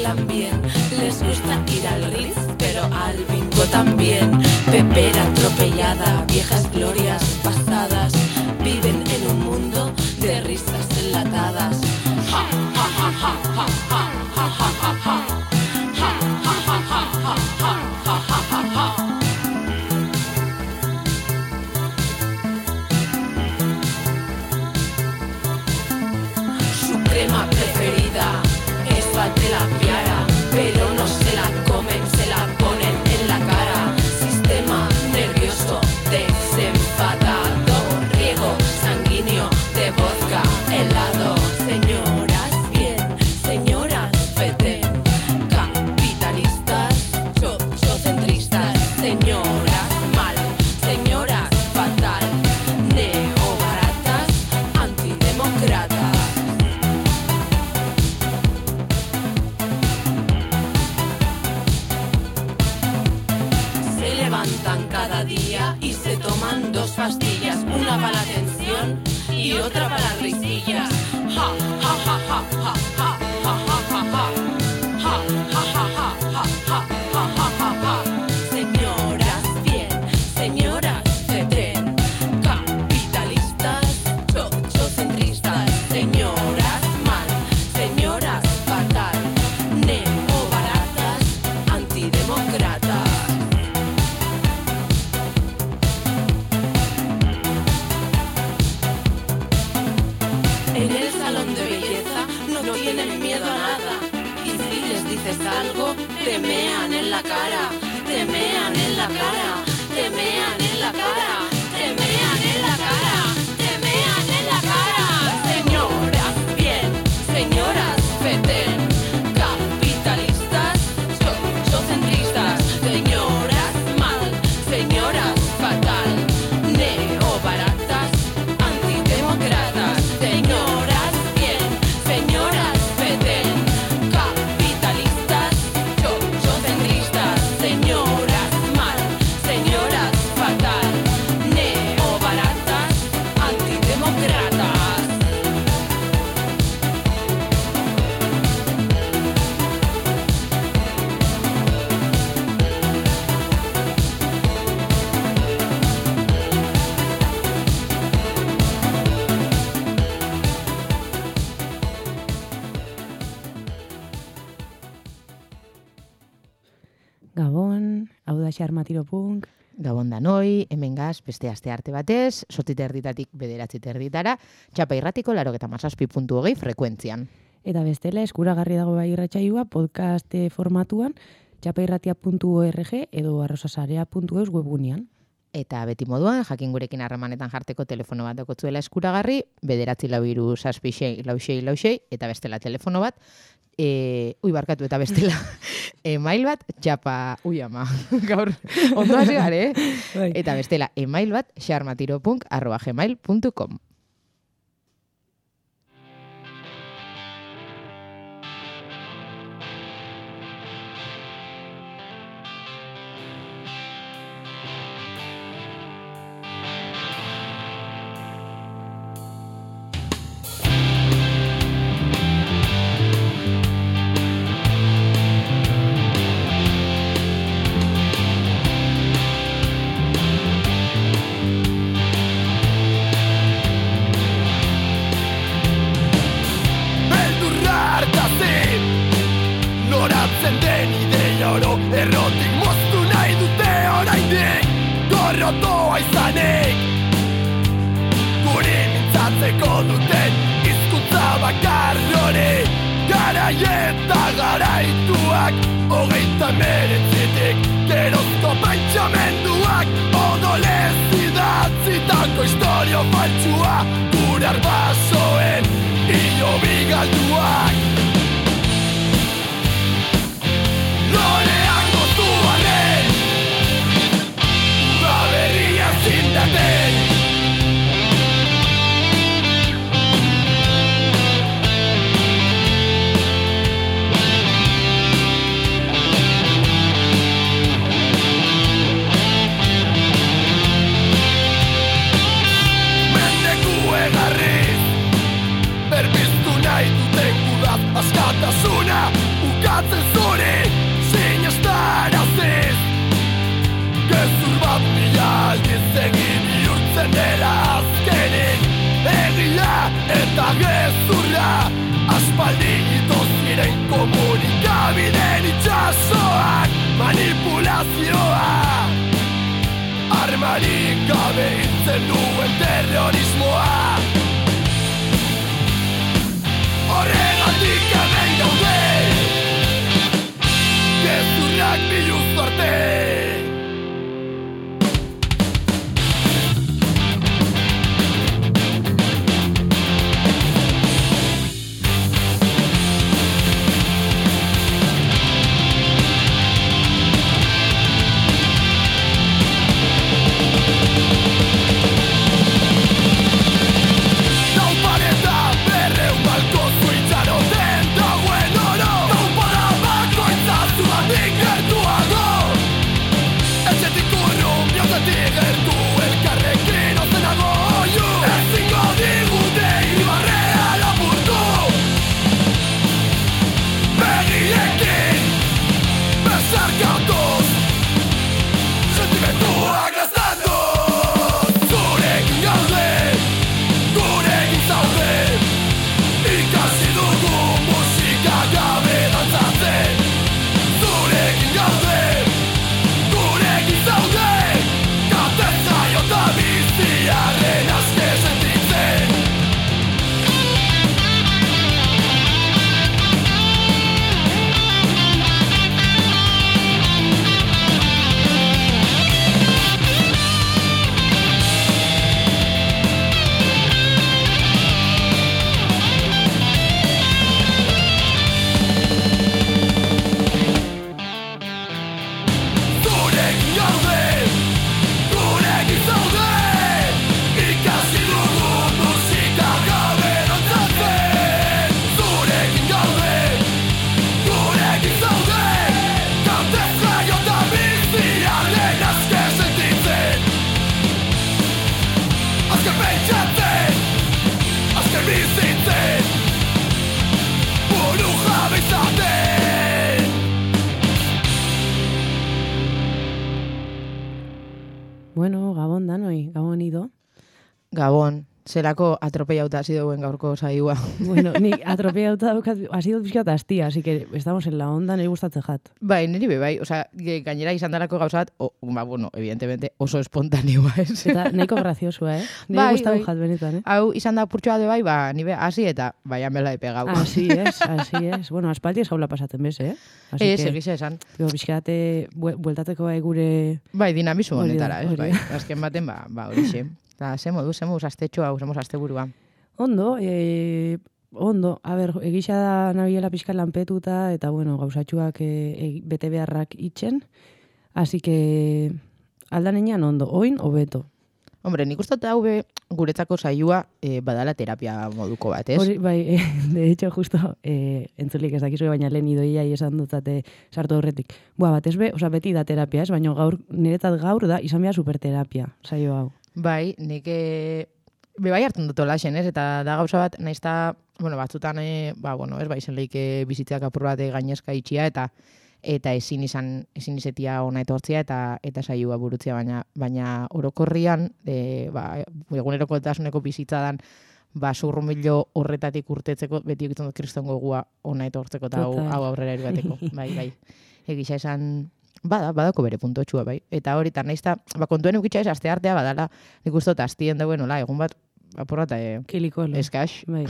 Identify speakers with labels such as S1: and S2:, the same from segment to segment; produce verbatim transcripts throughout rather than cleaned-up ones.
S1: también. Les gusta ir al Ritz, pero al bingo también. Pepera atropellada, viejas glorias pasadas, viven en un mundo de risas enlatadas. Ja, ja, ja, ja, ja, ja, ja, ja, ja, ja. Ja, ja, ja, ja, ja, ja, ja, ja, ja, ja. Su crema preferida es de la piara, pero no se la comen, se la ponen en la cara. Sistema nervioso desenfadado, riego sanguíneo de vodka helado. Señoras bien, señoras feten, capitalistas, sociocentristas, señoras mal, señoras fatal, neobaratas, antidemócratas. Se levantan cada día y se toman dos pastillas, una para la tensión y otra para las risillas. Ja, ja, ja, ja, ja, ja, ja, ja, ja, ja. Ja, ja, ja, ja, ja, ja, ja, ja, ja, ja. Señoras bien, señoras feten, capitalistas, sociocentristas, señoras mal, señoras fatal, neobaratas, antidemócratas. En el salón de belleza no tienen miedo a nada. Y si les dices algo, te mean en la cara, te mean en la cara, te mean en la cara, te mean en la cara, te mean en la cara. Señoras bien, señoras feten, capitalistas, sociocentristas, señoras mal, señoras fatal, neobaratas, antidemócratas. Señoras bien, señoras feten, capitalistas, sociocentristas, señoras mal, señoras fatal, neobaratas, antidemócratas.
S2: Gabon, hau da Xarmatiro Punk.
S3: Gabon danoi, hemen gaz, beste aste arte batez, sortzite erditatik bederatzi erditara, txapa irratiko larogeta mazazpi puntu hogei frekuentzian.
S2: Eta bestela eskuragarri dago bai irratsaioa podcast formatuan, txapairratia puntu org edo arrosasarea puntu eus webgunean.
S3: Eta beti moduan, jakin gurekin harremanetan jarteko telefono bat dokotzuela eskuragarri, bederatzi lau hiru zazpi sei lau sei lau sei, eta bestela telefono bat, e, ui barkatu eta bestela, email bat, txapa, ui ama, gaur, ondo hasi gare, eh? Eta bestela, email bat, xarmatiropunk arroba gmail puntu com.
S4: Errotik moztu nahi dute oraindik gorrotoa izanik. Guri mintzatzeko duten hizkuntza bakar hori, garai eta garaituak, hogeita hemeretzitik gerozko pentsamenduak, odolez idatzitako istorio faltsua, gure arbasoen hilobi galduak. Loreak gotu arren, uda berria zindaten. Mendeku egarriz, berbiztu nahi duten gudaz Eskuratzen zuri sinestaraziz Gezur bat mila aldiz egin bihurtzen dela azkenik Egia eta gezurra Aspaldi itoz ziren komunikabideen itxasoan Manipulazioa Armarik gabe hiltzen duen terrorismoa Horregatik hemen gaude Gezurrak biluztu arte
S2: Bueno, Gabon danoi, Gabon ido.
S3: Gabon, zelako atropellauta hasi duen gaurko saioa.
S2: Bueno, ni atropellauta daukat, hasi dut pixka tastia, así que estamos en la onda, niri gustatzen jat.
S3: Bai, niri be, bai, osea, gainera izan darako gauzat, o, ba, bueno, evidentemente oso espontaneoa, ez?
S2: Eta nahiko graziosua, eh? Niri
S3: bai,
S2: gustatu
S3: bai.
S2: jat benetan, eh?
S3: Hau izan da purtsoa de bai, ba, nibe hasi eta bai amela epegau.
S2: Así es, así es. Bueno, aspaldi esaula pasatzen bez, eh? Así
S3: Ez,
S2: que,
S3: egisa esan.
S2: pixkate, bueltateko bai gure...
S3: Bai, dinamizu
S2: Hori da,
S3: honetara, ez,
S2: hori
S3: bai.
S2: da.
S3: Azken baten, ba, ba, horixe. Eta, ze modu, ze moduz astetxo hau, ze moduz asteburua.
S2: Ondo, eh, ondo, a ber, egisa da nabiela pixka lanpetuta, eta bueno, gauzatxuak eh, e, bete beharrak itxen, así que aldanean ondo, oin hobeto.
S3: Hombre, nik uste hau be guretzako saioa eh, badala terapia moduko bat, ez?
S2: Hori, bai, eh, de hecho, justo, eh, entzulik ez dakizu, baina lehen idoia esan dutate sartu horretik. Boa, bat ez be, oza, beti da terapia, ez? Baina gaur, niretzat gaur da, izan behar superterapia, saio hau.
S3: Bai, nik e, be bai hartzen dut olaxen, ez? Eta da gauza bat, naizta, bueno, batzutan, e, ba, bueno, ez, bai, zen leike bizitzeak apur bat gainezka itxia, eta eta ezin izan, ezin izetia ona etortzia, eta eta saioa burutzia, baina baina orokorrian, e, ba, egunerokotasuneko bizitzadan, ba, zurrumilo horretatik urtetzeko, beti egiten dut kriston gogua ona etortzeko, eta hau, hau aurrera erugateko, bai, bai. Egisa esan, bada, badako bere puntotxua, bai. Eta hori, eta naizta, ba, kontuen eukitxa ez, aste artea, badala, nik uste dut astien dauen, nola, egun bat, apurrata, e,
S2: Kilikolo.
S3: eskax.
S2: Bai.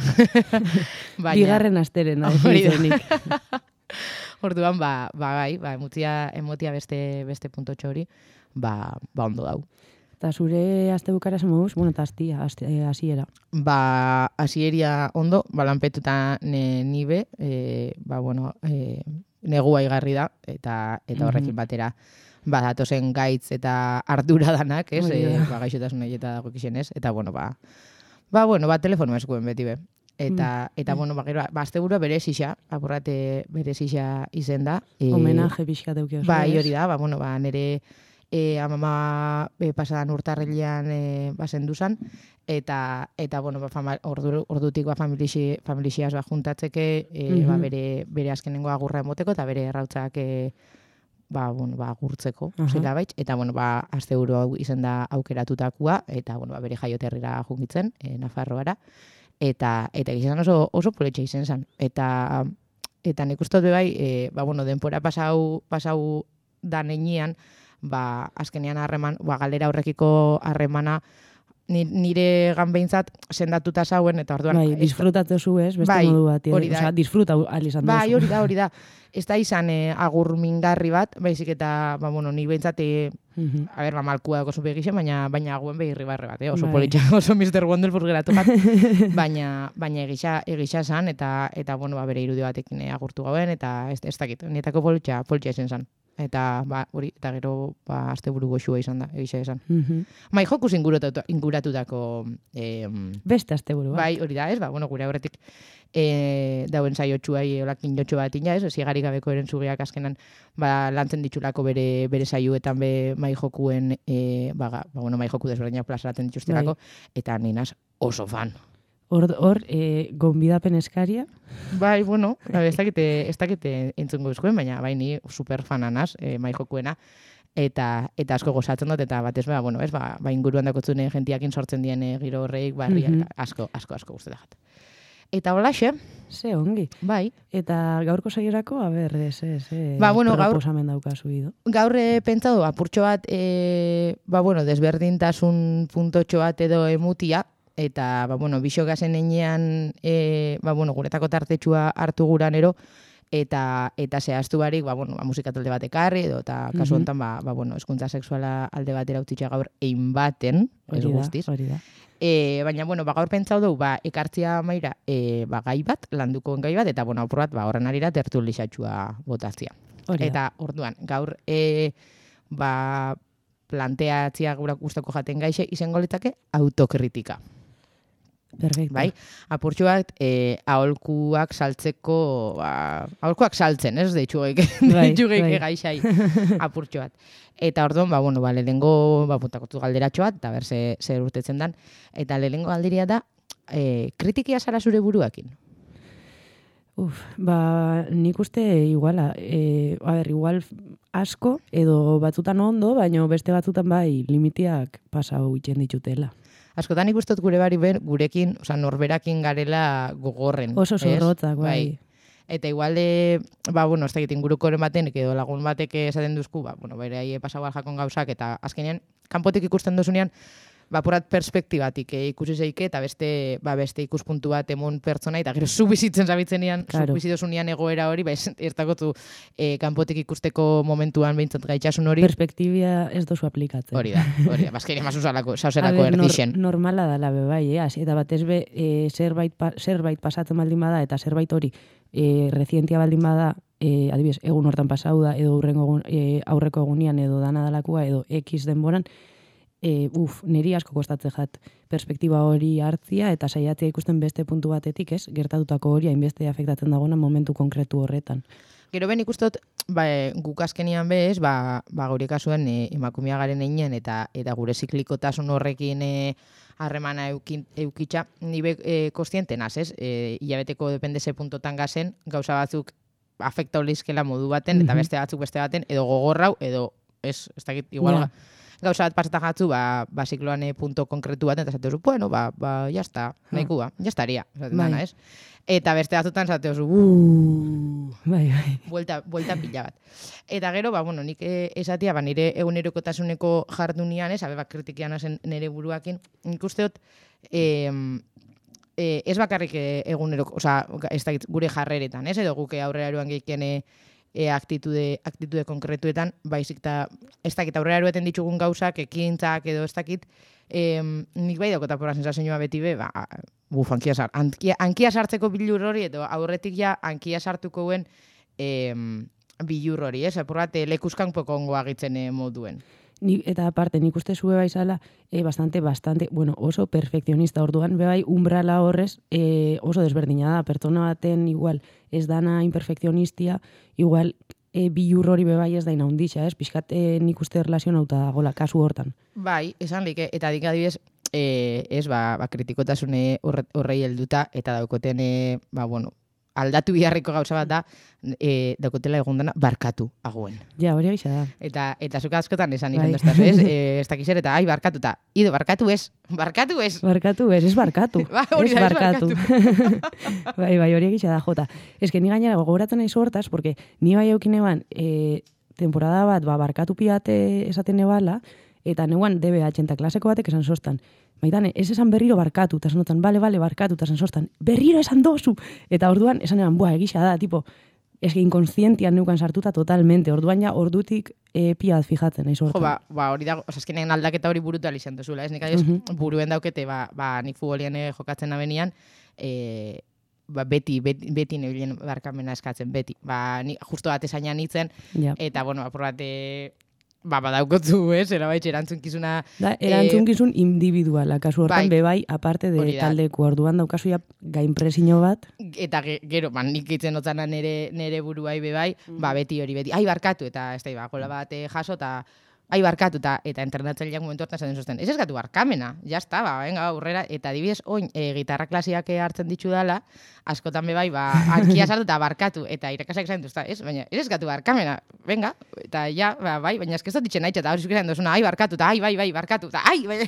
S3: Baina,
S2: Bigarren asteren, da,
S3: Hori da.
S2: definizenik.
S3: orduan, ba, ba, bai, ba, emotia, emotia beste, beste puntotxo hori, ba, ba ondo dau.
S2: Eta zure aste bukara zemuz, bueno, eta astia, hasiera.
S3: Ba, hasieria ondo, ba, lanpetuta ne, nibe, e, ba, bueno, e, negua igarri da, eta eta horrekin batera, ba, datozen gaitz eta ardura danak, ez?
S2: Hori da.
S3: E, ba, gaixotasun eta dago ez? Eta, bueno, ba, ba, bueno, ba, telefonoa eskuen beti be. Eta, eta bueno, ba, gero, ba, asteburua bere zixa, apurrate bere zixa izen da. E,
S2: Homenaje pixka teuke oso.
S3: Bai,
S2: ez?
S3: hori da, ba, bueno, ba, nere e, amama e, pasadan urtarrilean e, bazen duzan, eta, eta bueno, ba, fama, ordu, ordutik ba, familixi, familixiaz ba, juntatzeke, e,
S2: Mhm.
S3: ba, bere, bere azkenengo agurra emoteko, eta bere errautzak e, ba, bueno, ba, gurtzeko,
S2: Aha.
S3: zela baitz, eta bueno, ba, asteburu hau izan da aukeratutakoa, eta bueno, ba, bere jaioterrira jungitzen, e, Nafarroara, eta eta izan oso oso poletxe izan zen. Eta eta nik uste dut bai, e, ba bueno, denpora pasau pasau da neinian, ba azkenean harreman, ba galera horrekiko harremana ni- nire gan behintzat sendatuta zauen, eta orduan
S2: Bai,
S3: ez-
S2: disfrutatu zu ez, beste
S3: Bai,
S2: modu bat.
S3: hori da.
S2: Osea, disfruta ahal izan duzu.
S3: Bai, hori da, hori da. Ez da izan e, agur mingarri bat, baizik eta, ba, bueno, ni behintzat, e,
S2: Mhm.
S3: a ber, ba, malkua dago zu begixen, baina, baina aguen begirri barre bat, eh? Oso
S2: Bai.
S3: politxa, oso mister Wonderful geratu bat, baina, baina egisa, egisa zan, eta, eta, bueno, ba, bere irudio batekin eh, agurtu gauen, eta ez, ez dakit, nietako politxa, politxa izan zan. Eta, ba, hori, eta gero, ba, asteburu goxua izan da, egisa izan.
S2: Mhm.
S3: Mai jokuz inguratu- inguratutako, eh,
S2: Beste asteburu bat.
S3: bai, hori da, ez, ba, bueno, gure aurretik e, dauen saiotxuai olakin jotxo bat ina, ez, zigarik gabeko eren zugeak azkenan ba, lantzen ditxulako bere, bere saioetan be mai jokuen, e, ba, ga- ba, bueno, mai joku desberdinak plazaratzen dituztelako, eta ninaz oso fan.
S2: Hor, hor eh, gonbidapen eskaria.
S3: Bai, bueno, ba, ez dakite, ez dakite entzungo eskuen, baina bai ni super fananaz, e, mai jokuena, eta eta asko gozatzen dut, eta batez ba, bueno, ez, ba, ba inguruan dakotzune gentiakin sortzen dien e, giro horreik, barria,
S2: Mhm.
S3: eta asko, asko, asko guztetan jat. Eta holaxe,
S2: Ze ongi.
S3: bai,
S2: Eta gaurko saiorako, a ber, ez, ez, ez.
S3: Ba, bueno, gaur-
S2: proposamen daukazu ido.
S3: gaur e, pentsatu apurtxo bat, e, ba, bueno, desberdintasun puntotxo bat edo emutia, eta, ba, bueno, bixo gazen enean, e, ba, bueno, guretako tartetxua hartu guranero, eta eta zehaztu barik, ba, bueno, ba, musika talde bat ekarri, edo, eta kasu
S2: Mhm.
S3: honetan, ba, ba, bueno, eskuntza sexuala alde batera utzitxa gaur ein baten, ez
S2: Hori da,
S3: guztiz.
S2: hori da.
S3: E, baina, bueno, ba, gaur pentsau dugu, ba, ekartzia maira, e, ba, gai bat, landukoen gai bat, eta, bueno, apur bat, ba, horren arira tertulixatxua botatzia.
S2: Hori da.
S3: Eta orduan, gaur e, ba, planteatzia gura gustoko jaten gaixe izango litzake autokritika.
S2: Perfecto.
S3: Bai, apurtxo bat e, aholkuak saltzeko, ba, aholkuak saltzen, ez deitxugeik,
S2: Bai,
S3: deitxugeik
S2: bai.
S3: gaixai apurtxo bat. Eta orduan, ba, bueno, ba, lehenengo, ba, puntakotu galderatxo bat, eta ber, ze, zer urtetzen dan. Eta lehenengo galderia da, e, kritikia zara zure buruakin.
S2: Uf, ba, nik uste iguala, e, a ber, igual asko, edo batzutan ondo, baino beste batzutan bai limitiak pasau itxen ditutela.
S3: Askotan ikustot gure bari ben, gurekin, oza, norberakin garela gogorren.
S2: Oso
S3: ez?
S2: zorrotzak, bai.
S3: Eta igual de, ba, bueno, ez da egiten gurukoren baten, edo lagun batek esaten duzku, ba, bueno, bere aie pasau jakon gauzak, eta azkenean, kanpotik ikusten duzunean, ba, purat perspektibatik eh, ikusi zeike, eta beste, ba, beste ikuspuntu bat emon pertsona, eta gero zu bizitzen zabitzenean,
S2: Claro.
S3: zu bizidozunean egoera hori, ba, ez ertakotu eh, kanpotik ikusteko momentuan behintzat gaitxasun hori,
S2: Perspektibia ez dozu aplikatzen.
S3: hori da, hori da, bazkenean mazuzalako,
S2: A
S3: sauzelako
S2: ber, nor-
S3: erdixen.
S2: normala dala be bai, eh? eta batez be e, zerbait, pa, zerbait pasatzen baldin bada, eta zerbait hori e, rezientia baldin bada, e, adibidez, egun hortan pasau da, edo urrengo, egun- e, aurreko egunean, edo dana dalakua, edo X denboran, e, uf, niri asko kostatzen jat perspektiba hori hartzia, eta saiatzea ikusten beste puntu batetik, ez? Gertatutako hori hainbeste afektatzen dagona momentu konkretu horretan.
S3: Gero ben ikustot, ba, e, guk azkenian bez, ba, ba gure kasuen e, emakumea garen einen, eta eta gure ziklikotasun horrekin e, harremana eukin, eukitxa, ni be e, kostienten az, ez? E, hilabeteko depende ze puntotan gazen, gauza batzuk afekta olizkela modu baten, eta
S2: Mhm.
S3: beste batzuk beste baten, edo gogorrau, edo ez, ez dakit, igual,
S2: Ja.
S3: gauza bat pasata jatzu, ba, ba zikloan e, punto konkretu baten, eta zatezu, bueno, ba, ba, jazta, nahikua, jastaria, esaten
S2: Bai.
S3: dana, ez? Eta beste batzutan zatezu, uuuu,
S2: Bai, bai.
S3: buelta, buelta pila bat. Eta gero, ba, bueno, nik eh, esatia, ba, nire egunerokotasuneko jardunian, ez, abe, ba, kritikian hazen nire buruakin, nik usteot, eh, eh, ez bakarrik eh, eguneroko, oza, ez dakit, gure jarreretan, ez, edo guke aurrera eruan gehien e, e, aktitude, aktitude konkretuetan, baizik eta ez dakit aurrera erueten ditugun gauzak, ekintzak edo ez dakit, eh, nik bai daukota pora sensazioa beti be, ba, buf, ankia, sar, ankia, ankia sartzeko bilur hori, edo aurretik ja ankia sartuko guen eh, bilur hori, ez? Apur bat, eh, lekuskan pokongo agitzen eh, moduen.
S2: Ni, eta aparte, nik uste zue baizala, e, bastante, bastante, bueno, oso perfekzionista orduan, bebai, umbrala horrez, e, oso desberdina da, pertsona baten igual ez dana imperfekzionistia, igual e, bilur hori bebai ez da inaunditxa, ez? Pixkat e, nik uste relazionauta gola kasu hortan.
S3: Bai, esan like, eta dik adibidez, e, ez, ba, ba kritikotasune horre, horrei helduta, eta daukoten, e, ba, bueno, aldatu biharriko gauza bat da, e, daukotela egon dana, barkatu, aguen.
S2: Ja, hori egisa da.
S3: Eta, eta zuka askotan esan
S2: Bai.
S3: izan doztaz, ez? E, ez dakizer, eta, ai, barkatu, eta, ido, barkatu ez, barkatu ez.
S2: Barkatu, ez, ez barkatu.
S3: Ba, hori
S2: ez
S3: da, ez
S2: barkatu. bai, bai, hori egisa da, jota. Ez que ni gainera gogoratzen nahi hortaz, porque ni bai eukine ban, e, temporada bat, ba, barkatu piate esaten nebala, eta neuan D B H eta klaseko batek esan sostan. Maitane, ez esan berriro barkatu, eta sanotan, bale, bale, barkatu, eta esan sostan, berriro esan dozu! Eta orduan, esan eban, boa, egisa da, tipo, eski inkonsientian neukan sartuta totalmente, orduan ja, ordutik e, pia bat fijatzen, nahi sortan.
S3: Jo, ba, ba, hori da, osaskenean aldaketa hori burutal izan duzula, ez? Nik adiz,
S2: Mhm.
S3: buruen daukete, ba, ba nik futbolian eh, jokatzen abenian, e, ba, beti, beti, beti nebilen barkamena eskatzen, beti. Ba, ni, justo bat esainan nintzen,
S2: Ja.
S3: eta, bueno, apur bat, e, ba, badaukotzu, ez? Erabaitxe erantzunkizuna.
S2: Da, erantzunkizun individuala, kasu hortan,
S3: bai.
S2: bebai, aparte
S3: Hori
S2: de
S3: da.
S2: taldeko orduan daukazu ja gainpresio bat.
S3: Eta ge, gero, ba, nik itzen otzana nere, nere buruai bebai, ba, beti hori, beti, ai, barkatu, eta ez da, ba, gola bat eh, jaso, eta ai, barkatu, eta, eta entrenatzaileak momentu hortan zaten zuzten. Ez ez gatu barkamena, jazta, ba, venga, aurrera, eta adibidez, oin, e, gitarra klasiak hartzen ditu dala, askotan bebai, ba, ankia sartu eta barkatu, eta irakasak esan duzta, ez? Baina, ez ez gatu barkamena, venga, eta ja, ba, bai, baina eskizot ditzen nahi, eta hori zukeran duzuna, ai, barkatu, eta ai, bai, bai, barkatu, eta ai, bai.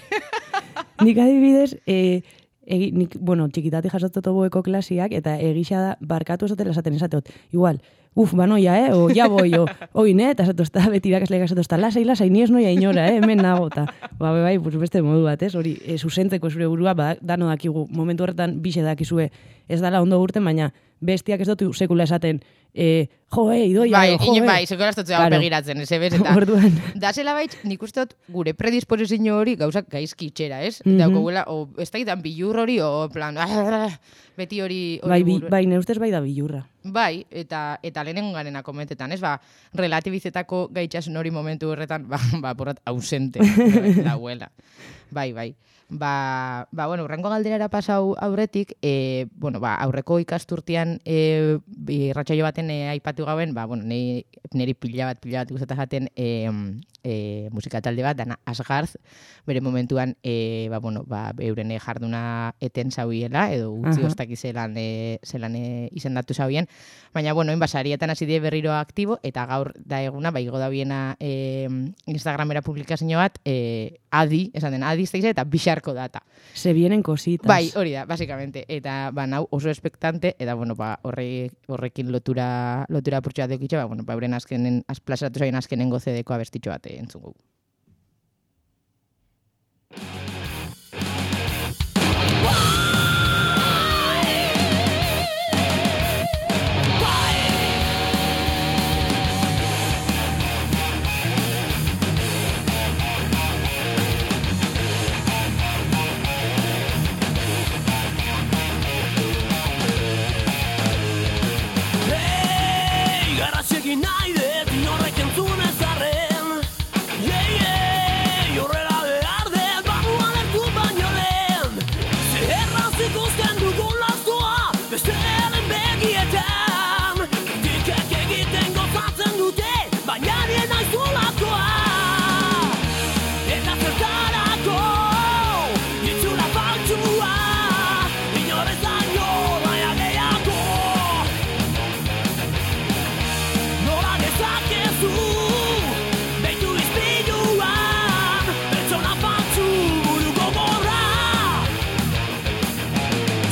S2: Nik adibidez, e, egi, nik, bueno, txikitati jasotzeko boeko klasiak, eta egisa da, barkatu esatela esaten esateot. Igual, uf, ba noia, eh, o ya boi, o, oin, eh, eta esatu ezta, beti irakasleak esatu ezta, lasai, lasai, ni ez noia inora, eh, hemen nago, eta, ba, bai, pues beste modu bat, ez, hori, e, zuzentzeko zure burua, ba, dano dakigu, momentu horretan, bixe dakizue, ez dala ondo urten, baina, bestiak ez dut sekula esaten, e, jo, eh, idoia,
S3: Bai,
S2: jo,
S3: inen
S2: eh.
S3: bai, zeko eraztotzea
S2: Claro.
S3: begiratzen, ez ebez, eta
S2: Orduan,
S3: da zela baitz, nik uste dut gure predisposizio hori gauzak gaizki itxera, ez?
S2: Mhm.
S3: Daukogula, o ez da idan bilur hori, o en plan, beti hori... hori
S2: bai, bi,
S3: buru-
S2: bai, ne ustez bai da bilurra.
S3: Bai, eta eta lehenengo garena komentetan, ez? Ba, relatibizetako gaitxasun hori momentu horretan, ba, ba porrat ausente dauela. Bai, bai. Ba, ba, bueno, urrengo galderara pasau aurretik, e, bueno, ba, aurreko ikasturtean e, irratsaio baten e, aipatu gauen, ba, bueno, niri, niri pila bat, pila bat guztata jaten e, e, musika talde bat, dana Asgarz, bere momentuan, e, ba, bueno, ba, euren jarduna eten zauiela, edo utzi
S2: Aha.
S3: oztaki zelan, e, zelan e, izendatu zauien, baina, bueno, enbasarietan hasi die berriro aktibo, eta gaur da eguna, ba, igo da biena e, Instagramera publikazio bat, e, adi, esan den, adi izteize, eta bixarko data.
S2: Se vienen cositas.
S3: Bai, hori da, basicamente. Eta, ba, nau oso espektante, eta, bueno, ba, horre, horrekin lotura, lotura purtsu bat dekitxe, ba, bueno, ba, euren azkenen, plazaratu zaien azkenengo zedeko abestitxo bat entzungu.
S4: Hey, garrasi egin nahi dut, inorrek entzun ez arren. Hey, hey, horrela behar dut, barruan ertu baino lehen. Zerraz ikusten dugun lastua, besteren begietan. Kritikek egiten gozatzen dute, baina nien naizulakoa. Eta zertarako, itzula faltsua, inorez da nola gehiago. Nola dezakezu, behitu izpiluan, pertsona faltsu buru gogorra.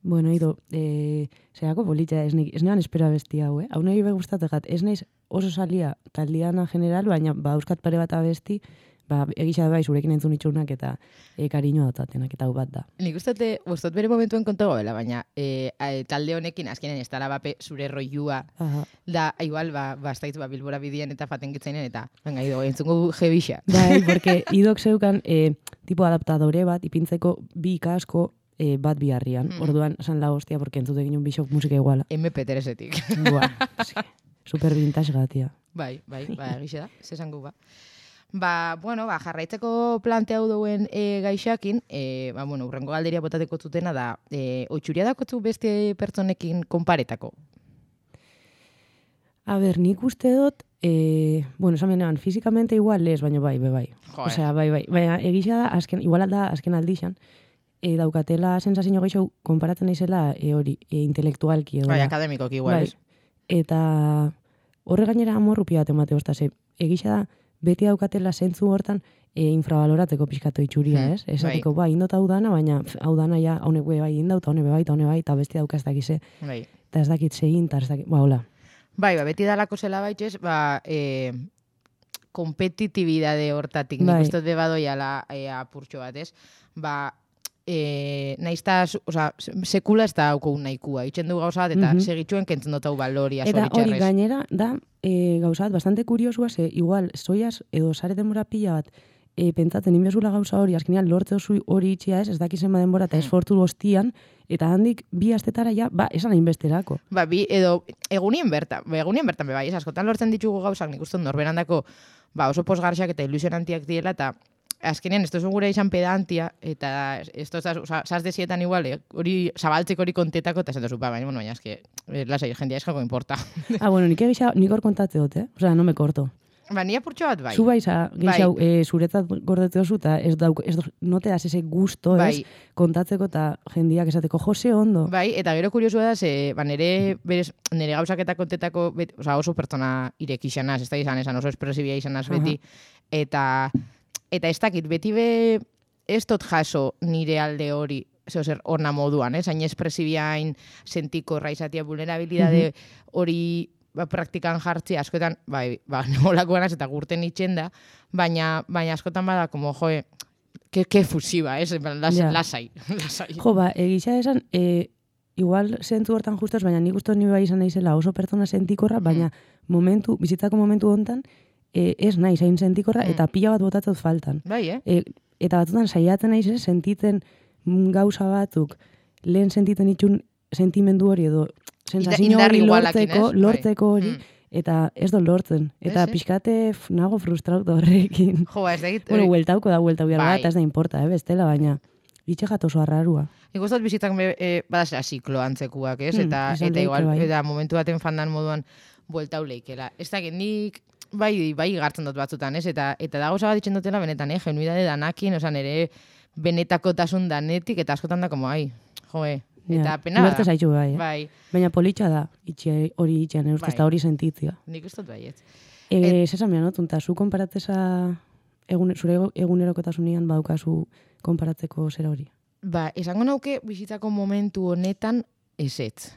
S2: Bueno, ido, eh, zerako politxa, ez, ez nean espera besti hau, eh? Hau nahi be gustategat, ez naiz oso salia taldiana general, baina ba, euskat pare bat abesti, ba, egisa bai, zurekin entzun itxunak eta e, kariño datatenak, eta hau bat da.
S3: Nik uste, ustot bere momentuen kontago bela, baina e, talde honekin azkenen ez dara bape zure roiua,
S2: Aha.
S3: da, igual, ba, bastaiz, ba, bilbora bidien eta faten gitzainen, eta, venga, ido, entzungo jebixa.
S2: Bai, porque idok zeukan, e, tipo adaptadore bat, ipintzeko bi kasko, e, bat biharrian. Mm. Orduan, esan la hostia, porque entzute ginen bisok musika iguala.
S3: M P tres-etik.
S2: Buah, eske, super vintage gatia.
S3: Bai, bai, ba, egixe da, zesan gu, ba. Ba, bueno, ba, jarraitzeko planteau duen e, gaixakin, e, ba, bueno, urrengo galderia botateko zutena da, e, oitxuria dakotzu beste pertsonekin konparetako?
S2: A ber, nik uste dut, e, bueno, esan benean, fizikamente igual ez, baina bai, bai, bai.
S3: Joder.
S2: Osea, bai, bai. Baina egisa da, azken, igual da, azken aldixan, e, daukatela sensazio gehiago konparatzen naizela e, hori, e, intelektualki edo.
S3: Bai,
S2: da.
S3: akademikoki igual,
S2: Bai.
S3: ez?
S2: Eta horre gainera amorru pia mate ostase, egisa da, beti daukatela zentzu hortan e, infravalorateko pixkatu itxuria,
S3: Hmm,
S2: ez? Esateko, bai, indota hau dana, baina pf, hau dana ja, honek bai indauta, honek bai, eta honek bai, eta beste dauka ez dakize,
S3: Bai.
S2: eta ez dakit segin, eta ez dakit, ba, hola.
S3: Bai, ba, beti dalako zela baitez, ba, e, kompetitibidade hortatik, nik
S2: Bai.
S3: uste dut badoiala e, apurtxo bat, ez? Ba, e, naizta, oza, sekula ez da hauko nahikua, itxen du gauza bat, eta
S2: Mhm.
S3: segitxuen kentzen dut hau baloria,
S2: Eta hori
S3: zoritxarrez.
S2: gainera da e, gauza bat bastante kuriosua, ze igual soiaz edo sare denbora pila bat e, pentsatzen inbezula gauza hori, azkenean lortze oso hori itxia ez, ez dakizen denbora eta
S3: Hmm.
S2: esfortu hostian, eta handik bi astetara ja, ba, esan hainbesterako.
S3: Ba, bi, edo, egunien bertan, ba, egunien bertan, be, bai, ez askotan lortzen ditugu gauzak, nik uste dut norberandako, ba, oso posgarxak eta ilusionantiak diela, eta azkenean, ez duzu gure izan pedantia, eta ez duzu, oza, saz desietan igual, eh, hori, zabaltzeko hori kontetako, eta ez duzu, ba, baina, bueno, baina, eske, eh, lasai, jendia eskako importa.
S2: Ah, bueno, nik egisa, nik hor kontatze dut, eh? Osea, no me korto.
S3: Ba, ni apurtxo bat, bai.
S2: Zu baiza, geixau, e, zuretzat gordete oso, eta ez dauk, ez dauk, no te das ese gusto,
S3: Bai.
S2: ez? Kontatzeko eta jendiak esateko, Jose ondo.
S3: Bai, eta gero kuriosua da, ze, ba, nere, berez, nere gauzak eta kontetako, bet, oza, oso pertsona irek izanaz, ez da izan, esan oso espresibia izanaz beti, eta, eta ez dakit, beti be, ez dut jaso nire alde hori, zeo zer, orna moduan, ez? Hain espresibia, hain sentiko raizatia vulnerabilidade hori, ba, praktikan jartzi, askotan, bai, ba, nolako ganaz eta gurten itxen da, baina, baina askotan bada, como, joe, ke, ke fusiba, ez? Las,
S2: Ja.
S3: Lasai, lasai.
S2: Jo, ba, egisa esan, e, igual zentzu hortan justos, baina nik uste ni bai izan naizela oso pertsona sentikorra, baina momentu, bizitzako momentu hontan, e, ez naiz hain sentikorra,
S3: Mm.
S2: eta pila bat botatzot faltan.
S3: Bai, eh?
S2: E, eta batzutan saiatzen naiz, ez, sentitzen mm, gauza batzuk, lehen sentitzen itxun sentimendu hori edo, sensazio
S3: indar
S2: hori
S3: igualakin,
S2: lortzeko,
S3: ez? Bai.
S2: lortzeko hori,
S3: Mm.
S2: eta ez dut lortzen. Eta
S3: Ez, eh?
S2: pixkate f, nago frustrauta horrekin.
S3: Jo, ba, ez da egit,
S2: Bueno,
S3: hori-
S2: hueltauko da, hueltau behar
S3: Bai.
S2: bat, ez da importa, eh, bestela, baina itxe jato oso arrarua.
S3: Nik uste dut bizitzak be, e, badazela ziklo antzekuak, ez?
S2: Hmm,
S3: eta
S2: izan
S3: eta
S2: daiteke,
S3: igual,
S2: bai.
S3: eta momentu baten fandan moduan bueltau leikela. Ez dakit, nik bai, bai gartzen dut batzutan, ez? Eta, eta da gauza bat ditzen dutela benetan, eh? Genuidade danakin, osan ere benetakotasun danetik, eta askotan da, como, ai, joe, eta
S2: Ja,
S3: pena
S2: ulertzen
S3: da.
S2: zaitu bai, eh?
S3: Bai,
S2: Baina politxa da, itxe, hori itxean, eh, ustez,
S3: Bai.
S2: eta hori sentitzia.
S3: nik uste dut bai, ez.
S2: E, Zesan behar notun, eta zu konparatzeza egun, zure egunerokotasunean badaukazu konparatzeko zera hori.
S3: Ba, esango nauke bizitzako momentu honetan ezetz.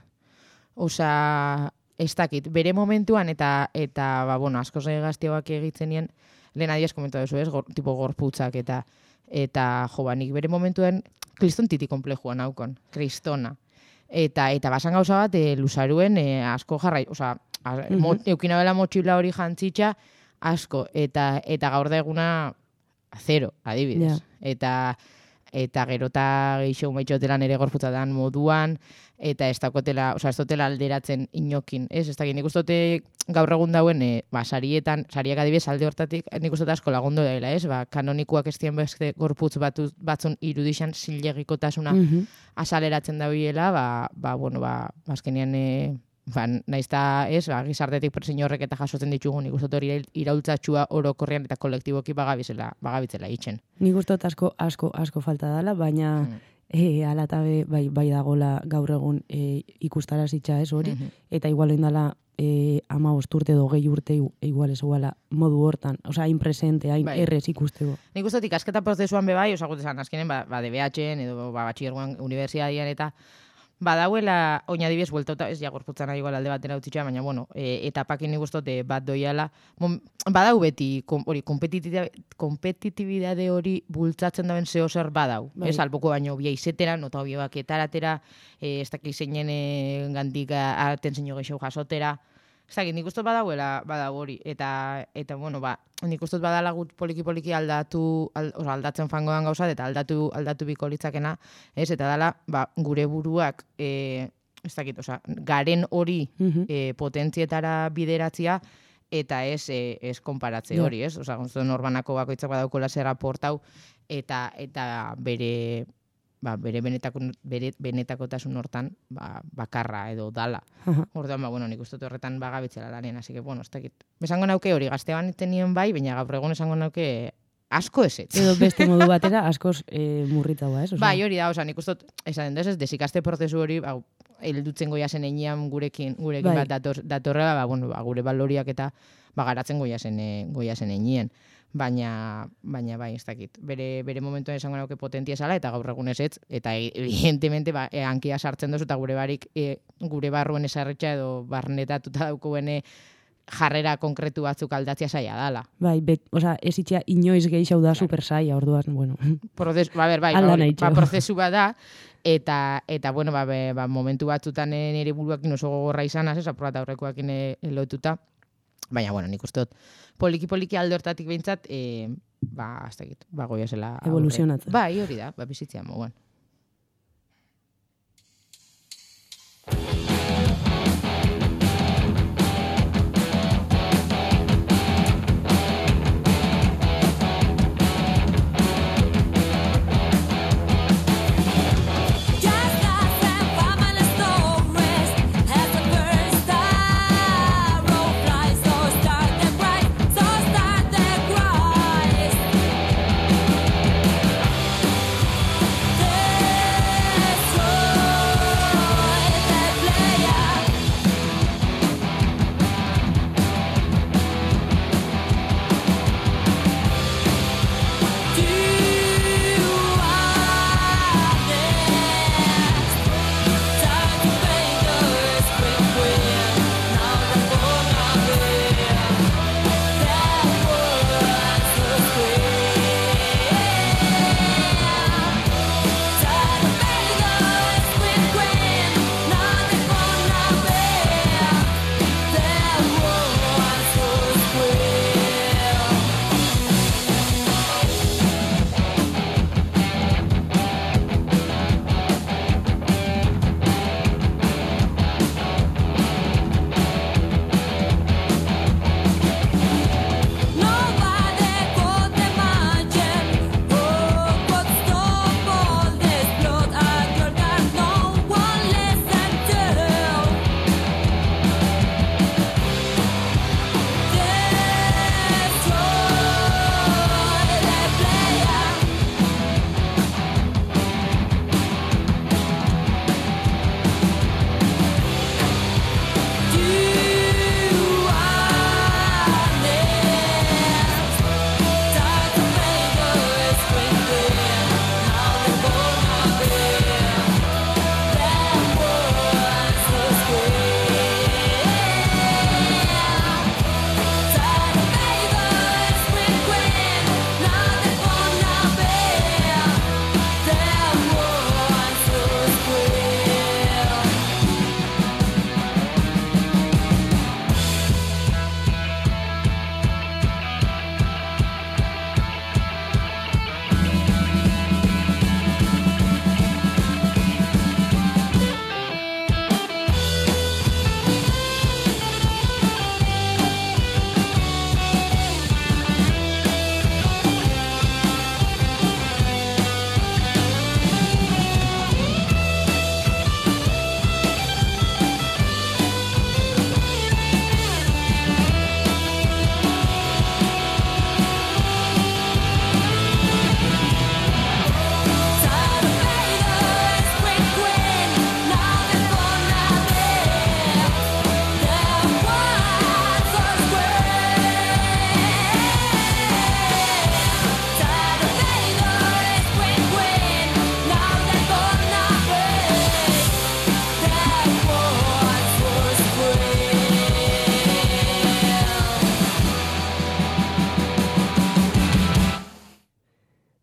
S3: Osa, ez dakit, bere momentuan eta, eta ba, bueno, asko gaztiagoak egitzen nien, lehen adiaz komentu duzu, ez, gor, tipo gorputzak eta, eta jo, ba, nik bere momentuen kriston titi komplejuan haukon, kristona. Eta, eta basan gauza bat, e, luzaruen e, asko jarrai, osa, a,
S2: Mhm.
S3: mo, eukina bela motxila hori jantzitxa, asko, eta, eta gaur da eguna zero, adibidez.
S2: Ja.
S3: Eta, eta gerota gehiago maitxotela nere gorputza dan moduan, eta ez dakotela, oza, ez dutela alderatzen inokin, ez? Ez dakit, nik uste dute gaur egun dauen, e, ba, sarietan, sariak adibidez alde hortatik, nik uste dut asko lagundu dela, ez? Ba, kanonikuak ez dien beste gorputz batu, batzun irudixan zilegikotasuna
S2: Mhm.
S3: azaleratzen da biela, ba, ba, bueno, ba, azkenean, e, ba, naizta, ez, ba, gizartetik presin horrek eta jasotzen ditugu, nik uste dut hori iraultzatxua orokorrean eta kolektiboki bagabizela, bagabitzela itxen.
S2: Nik uste dut asko, asko, asko falta dela, baina
S3: Mm.
S2: e, ala eta be, bai, bai dagola gaur egun e, ikustarazitza ez hori,
S3: Mhm.
S2: eta igual oindala e, ama urte edo gehi urte igu- igual ez iguala modu hortan, osea, hain presente, hain
S3: Bai.
S2: errez ikusteko.
S3: Nik uste dut ikasketa prozesuan bebai, osagut esan, azkenen, ba, ba D B H-en edo ba, batxilergoan unibertsitatean eta Badauela, oin adibidez, bueltota, ez ja gorputzan ari alde batera utzitxea, baina, bueno, e, etapakin nik ustote bat doiala, bon, badau beti, kom, hori, kompetitibidade hori bultzatzen daben zeo zer badau, bai. Ez, alboko baino, bia izetera, nota hobiak etaratera, e, ez dakiz zeinen e, gandik arten zeino geixo jasotera, ez dakit, nik ustot badauela, badau hori, eta, eta bueno, ba, nik ustot badala gut poliki-poliki aldatu, ald, oza, aldatzen fangoan gauzat, eta aldatu, aldatu biko litzakena, ez, eta dala, ba, gure buruak, e, ez dakit, oza, garen hori mm-hmm. e, potentzietara bideratzia, eta ez, e, ez konparatze yeah. hori, ez, oza, gonzuten norbanako bakoitzak badaukola zer aportau, eta, eta bere, ba, bere, benetako, bere benetakotasun hortan ba, bakarra edo dala. Uh-huh. Orduan, ba, bueno, nik uste horretan bagabitzela lanen, así que, bueno, ez dakit. Esango nauke hori, gaztean tenien bai, baina gaur egun esango nauke asko ezetz.
S2: Edo beste modu batera, askoz e, murritaua, ez? Osa?
S3: Bai, hori da, oza, nik uste, esan den, ez, desikaste prozesu hori, ba, eldutzen goiazen einean gurekin, gurekin bai. bat dator, datorrela, ba, bueno, ba, gure baloriak eta ba, garatzen goiazen, e, goiazen einean. Baina, baina bai, ez dakit. Bere, bere momentuan esango nauke potentia esala, eta gaur egun ezetz, eta evidentemente ba, e, hankia sartzen dozu, eta gure barik, e, gure barruen esarretxa edo barnetatuta daukuene jarrera konkretu batzuk aldatzia saia dala.
S2: Bai, bet, oza, ez itxea inoiz geixau da super saia, orduan, bueno.
S3: Proces, ba, ber, bai, ba, ba, prozesu bat da, eta, eta bueno, ba, be, ba, momentu batzutan nire buruakin oso gogorra izanaz, ez apurat aurrekoakin elotuta, baina, bueno, nik uste dut, poliki-poliki alde hortatik behintzat, e, ba, ez dakit, ba, goia zela...
S2: Evoluzionatzen.
S3: Bai, hori da, ba, bizitzea moguan.
S1: Yeah.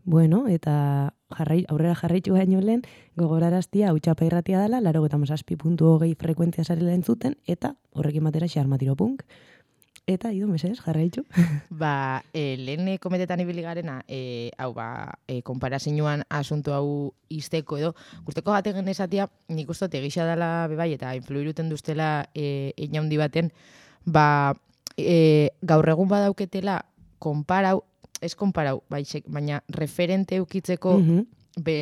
S2: Bueno, eta jarrai, aurrera jarraitu baino lehen, gogoraraztia hau txapa irratia dela, laro eta mazazpi puntu hogei frekuentzia zarela entzuten, eta horrekin batera xarmatiro punk. Eta, ido, meses, jarraitu.
S3: Ba, e, lehen kometetan ibili garena, e, hau, ba, e, konparazioan asunto hau izteko edo, guzteko gaten genezatia, nik uste egisa dela bebai, eta influiruten duztela e, eina handi baten, ba, e, gaur egun badauketela, konparau, ez konparau, baizik, baina referente eukitzeko
S2: Mhm.
S3: be,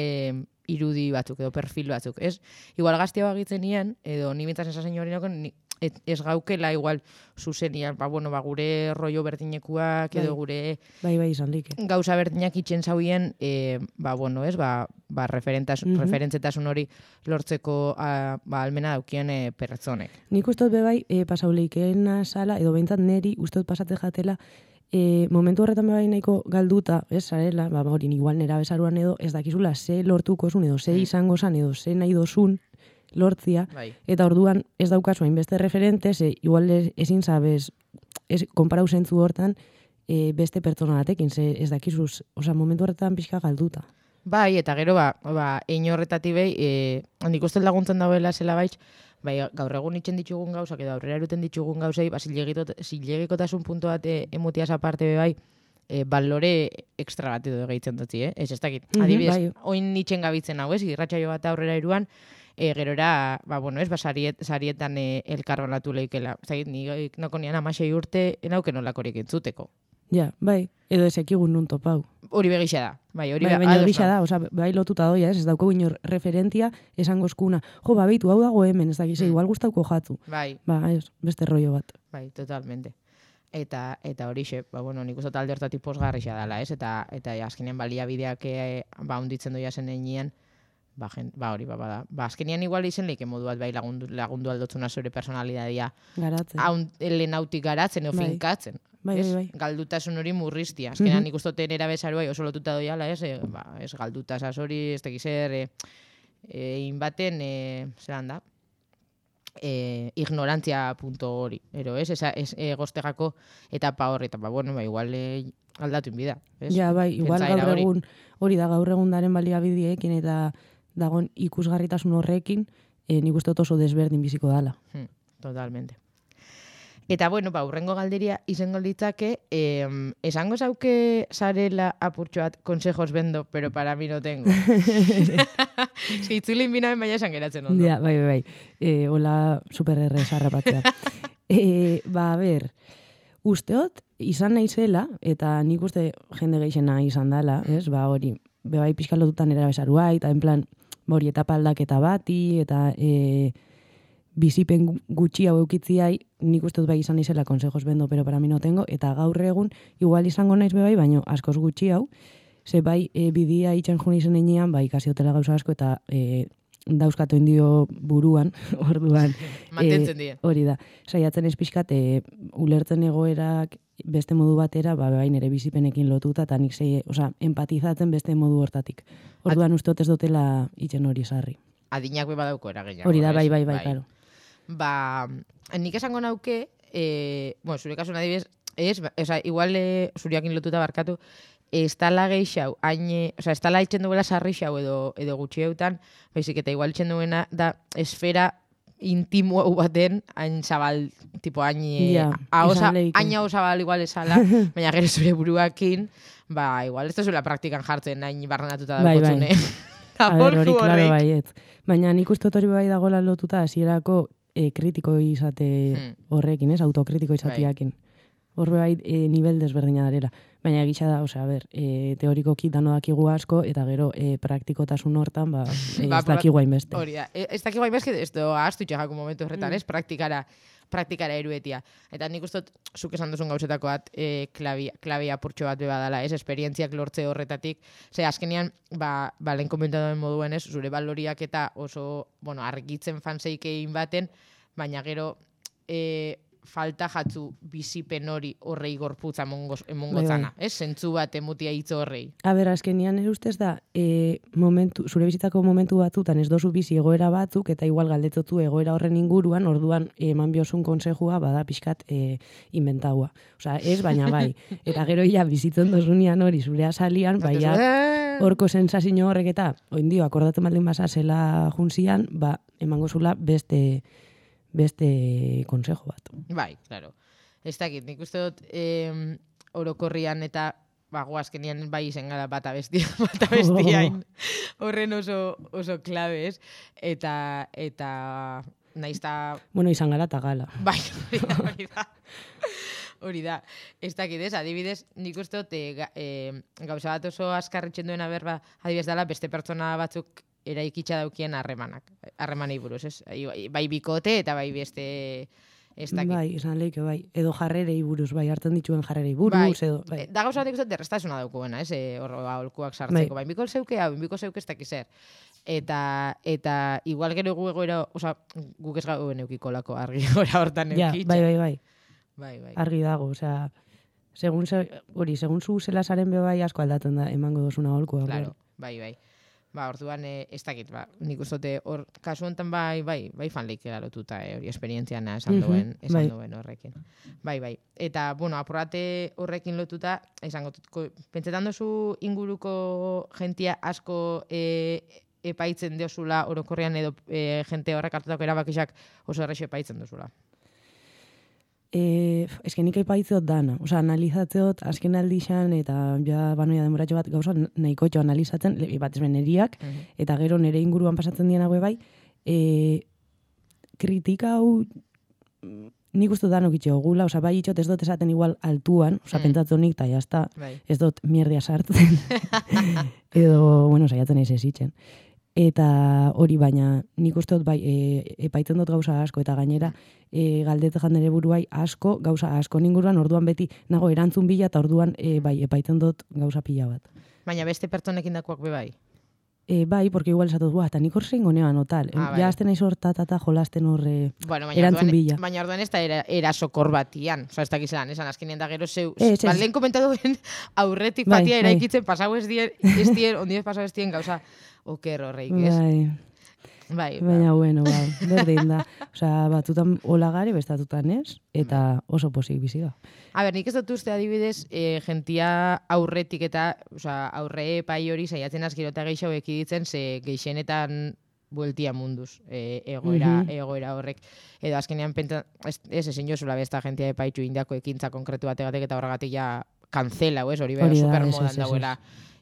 S3: irudi batzuk edo perfil batzuk, ez? Igual gaztea bagitzen nien, edo ni bintzen esasen hori ni, et, ez gaukela igual zuzenian, ba, bueno, ba, gure rollo berdinekuak, edo
S2: Bai.
S3: gure
S2: Bai, bai, izan like.
S3: gauza berdinak itxen zauien, e, ba, bueno, ez, ba, ba referentas,
S2: Mhm.
S3: referentzetasun hori lortzeko a, ba, almena daukien e, pertsonek.
S2: Nik uste dut bebai, e, pasauleikena sala, edo behintzat neri, uste dut pasate jatela, e, momentu horretan bebai nahiko galduta, ez, zarela, ba, hori, igual nera bezaruan edo, ez dakizula, ze lortuko zun, edo ze
S3: Mm.
S2: izango zan, edo ze nahi dozun lortzia,
S3: Bai.
S2: eta orduan ez daukazu hainbeste referente, ze igual ez, ezin zabez, ez, konparau zentzu hortan, e, beste pertsona batekin, ze ez dakizuz, osea, momentu horretan pixka galduta.
S3: Bai, eta gero, ba, ba ein horretatik behi, e, handik uste laguntzen dauela zela baitz, bai, gaur egun itxen ditugun gauzak, edo aurrera eruten ditugun gauzei, ba, zilegikotasun puntu bat e, emutiaz aparte be bai, e, balore extra bat edo gehitzen dutzi, eh? Ez ez dakit.
S2: Mhm,
S3: Adibidez,
S2: bai.
S3: oin itxen gabitzen hau, ez? Irratsaio bat aurrera iruan, e, gerora, ba, bueno, ez, ba, sariet, sarietan e, elkarbanatu leikela. Ez dakit, ni noko nian amasei urte, enauken olakorik entzuteko.
S2: Ja, bai, edo ezekigun nun topau.
S3: Hori begisa da. Bai, hori
S2: Bai,
S3: be-
S2: baina
S3: ados
S2: gisa
S3: nago.
S2: da, osea, bai lotuta doia, ez, ez dauko inor referentia esangozkuna. Jo, ba, beitu, hau dago hemen, ez dakize,
S3: Mm.
S2: igual gustauko jatu.
S3: Bai,
S2: Ba, ez, beste rollo bat.
S3: bai, totalmente. Eta eta horixe, ba bueno, nik uste talde hortatik posgarrixa dela, ez? Eta eta ja, azkenean baliabideak e, ba hunditzen doia zen heinean, ba, jen, ba hori ba bada. Ba azkenean igual izen leike modu bat bai lagundu lagundu aldotzuna zure personalitatea.
S2: Garatzen.
S3: Haun lehenautik garatzen edo
S2: Bai.
S3: finkatzen.
S2: Bai,
S3: ez?
S2: bai, bai.
S3: Galdutasun hori murriztia. Azkenean
S2: Mhm.
S3: nik uste nera bezaruai oso lotuta doiala, ez? E, ba, ez galdutasas hori, ez tekiz zer, e, e, inbaten, e, zelan da, e, ignorantzia punto hori, ero, ez? Esa, ez egostegako etapa horri, eta ba, bueno, ba, igual e, aldatu inbida, ez?
S2: Ja, bai, igual
S3: Pentsaera
S2: gaur
S3: hori.
S2: egun, hori da gaur egun daren baliabidiekin eta dagon ikusgarritasun horrekin, e, nik uste dut oso desberdin biziko dala.
S3: Hmm, totalmente. Eta, bueno, ba, urrengo galderia izango litzake, eh, esango zauke zarela apurtxo bat consejos bendo, pero para mí no tengo. Ez que itzulin binaben baina esan geratzen ondo.
S2: Ja, bai, bai, bai. E, hola, super errez harrapatzea. e, ba, a ber, usteot, izan naizela, eta nik uste jende geixena izan dala, ez? Ba, hori, bebai pixka lotutan erabezarua, eta en plan, ba, hori etapa aldaketa bati, eta e, bizipen gu- gutxi hau eukitziai, nik uste dut bai izan naizela consejos bendo, pero para mí no tengo, eta gaur egun, igual izango naiz bebai, baino askoz gutxi hau, ze bai e, bidia itxen jun izen enean, bai ikasi hotela gauza asko, eta e, dauzkatu indio buruan, orduan.
S3: Mantentzen
S2: e,
S3: die.
S2: Hori da, saiatzen ez pixkat, e, ulertzen egoerak beste modu batera, ba, bai nere bizipenekin lotuta, eta nik zei, osea, empatizatzen beste modu hortatik. Orduan uste dut ez dutela itxen hori sarri.
S3: Adinak be badauko eragina.
S2: Hori da,
S3: ez?
S2: bai, bai, bai, claro.
S3: Ba, nik esango nauke, eh, bueno, zure kasuan adibidez, ez, ba, oza, igual eh, zuriakin lotuta barkatu, ez tala geixau, hain, eh, oza, ez tala itxen duela sarri xau edo, edo gutxieutan, baizik eta igual itxen duena da esfera intimo hau baten, hain zabal, tipo, hain, eh,
S2: Ja,
S3: ahosa,
S2: izan leike.
S3: hain hau zabal igual esala, baina gero zure buruakin, ba, igual ez da zuela praktikan jartzen, hain barrenatuta
S2: Bai, bai.
S3: daukotzune.
S2: A ber, hori,
S3: Aholku
S2: klaro,
S3: horrek.
S2: baiet. Baina nik uste dut hori bai dagoela lotuta hasierako e, kritiko izate
S3: Hmm.
S2: horrekin, ez? Autokritiko izatiakin. Hor bai e, nivel desberdina darela. Baina egitxa da, osea, a ber, e, teorikoki dano dakigu asko, eta gero e, praktikotasun hortan, ba, e,
S3: Ba,
S2: ez dakigu hainbeste.
S3: Hori da, e- ez dakik bain bezke, ez do ahaztu txakako momentu horretan,
S2: Mm.
S3: ez, praktikara, praktikara eruetia. Eta nik uste dut, zuk esan duzun gauzetako bat, e, klabia, klabia apurtxo bat beba dala, ez, esperientziak lortze horretatik. Ze, azkenean, ba, ba lehen komentatu moduen, ez, zure baloriak eta oso, bueno, argitzen fanseikein baten, baina gero, e, falta jatzu bizipen hori horrei gorputza emongo- emongo
S2: Bai, bai.
S3: zana, ez, zentzu bat emutia hitz horrei.
S2: A ber, azkenian nire ustez da, e, momentu, zure bizitzako momentu batzutan ez dozu bizi egoera batzuk, eta igual galdetzotu egoera horren inguruan, orduan e, eman biozun konsejua, bada pixkat e, inventaua. Osea, ez, baina bai. Eta gero ja bizitzen dozunian hori zure azalian, bai ja, horko sensazio horrek eta, oindio, akordatzen baldin basa zela junzian, ba, emango zula beste, beste konsejo bat.
S3: Bai, claro. Ez dakit, nik uste dut eh, orokorrian eta ba, guazkenian bai izen gara bata bestia, bata bestiain. Horren oso, oso klabe, ez? Eta, eta, naizta...
S2: Bueno, izan gara eta gala.
S3: Bai, hori da. Hori da. Ez dakit, ez? Adibidez, nik uste dut, e, e, gauza bat oso askarritzen duena berba, adibidez dela, beste pertsona batzuk eraikitza daukien harremanak. Harremanei buruz, ez? Bai bikote eta bai beste... Ez dakit.
S2: Bai, izan leike, bai. Edo jarrerei buruz, bai, hartzen dituen jarrerei buruz,
S3: bai.
S2: edo... Bai.
S3: Da gauza batek uste derrestasuna daukuena, ez? Hor ba, holkuak sartzeko. Bai, biko zeuke, hau, biko zeuke ez dakiz zer. Eta, eta igual gero gu egoera, oza, guk ez gauen eukiko lako argi gora hortan eukitza.
S2: Ja, bai, bai, bai.
S3: Bai, bai.
S2: Argi dago, osea, segun, hori, segun zu zela zaren be bai asko aldatzen da, emango dozuna holkua.
S3: Claro, bai, bai. Ba, orduan, e, ez dakit, ba, nik ustote, hor, kasu honetan bai, bai, bai fanleikera lotuta, e, hori, esperientziana esan duen, esan
S2: bai.
S3: duen horrekin. Bai, bai. Eta, bueno, apurate horrekin lotuta, izango, pentsetan dozu inguruko jentia asko e, epaitzen deozula orokorrean edo e, jente horrek hartutako erabakixak oso errexo epaitzen dozula?
S2: E, eske nik epaitzeot dana, osea, analizatzeot azken aldixan eta ja banoia denboratxo bat gauza nahikotxo analizatzen, bat ez beneriak, uh-huh. eta gero nire inguruan pasatzen dian haue bai, e, kritika hau nik uste danok itxe ogula, osea, bai itxot ez dut esaten igual altuan, osea, mm. pentsatzen nik, eta jazta, bai. Ez dut mierdia sartzen, edo, bueno, saiatzen ez ezitzen. Eta hori baina nik uste dut bai, e, epaitzen dut gauza asko, eta gainera e, galdete jandere buruai asko, gauza asko ninguruan, orduan beti nago erantzun bila, eta orduan e, bai, epaitzen dut gauza pila bat.
S3: Baina beste pertsonekin dakoak be bai?
S2: E, bai, porque igual esatut, buah, eta nik hor zein gonean, o tal. Ah, ja azten aiz hortatata jolasten horre
S3: bueno,
S2: erantzun bila.
S3: Baina orduan ez da era, erasokor batian, oza, ez dakizelan, esan azkenien da gero zeu, balen komentaduen aurretik bai, batia eraikitzen, bai. Pasau ez dien, ez dien, ondiez pasau ez dien gauza, oker horreik, ez?
S2: Bai.
S3: Bai,
S2: baina, bueno, bai, berdin da. Osea, batutan olagari, bestatutan ez, eta oso posik bizi da.
S3: A ber, nik ez dut uste adibidez, e, gentia aurretik eta, osea, aurre pai hori saiatzen azkirota gehiago ekiditzen, ze geixenetan bueltia munduz, e, egoera, uh-huh. egoera horrek. Edo azkenean, penta, ez, ez ezin jozula besta gentia epaitxu indiako ekintza konkretu bategatek eta horregatik ja kanzela, ez, hori behar supermodan dauela.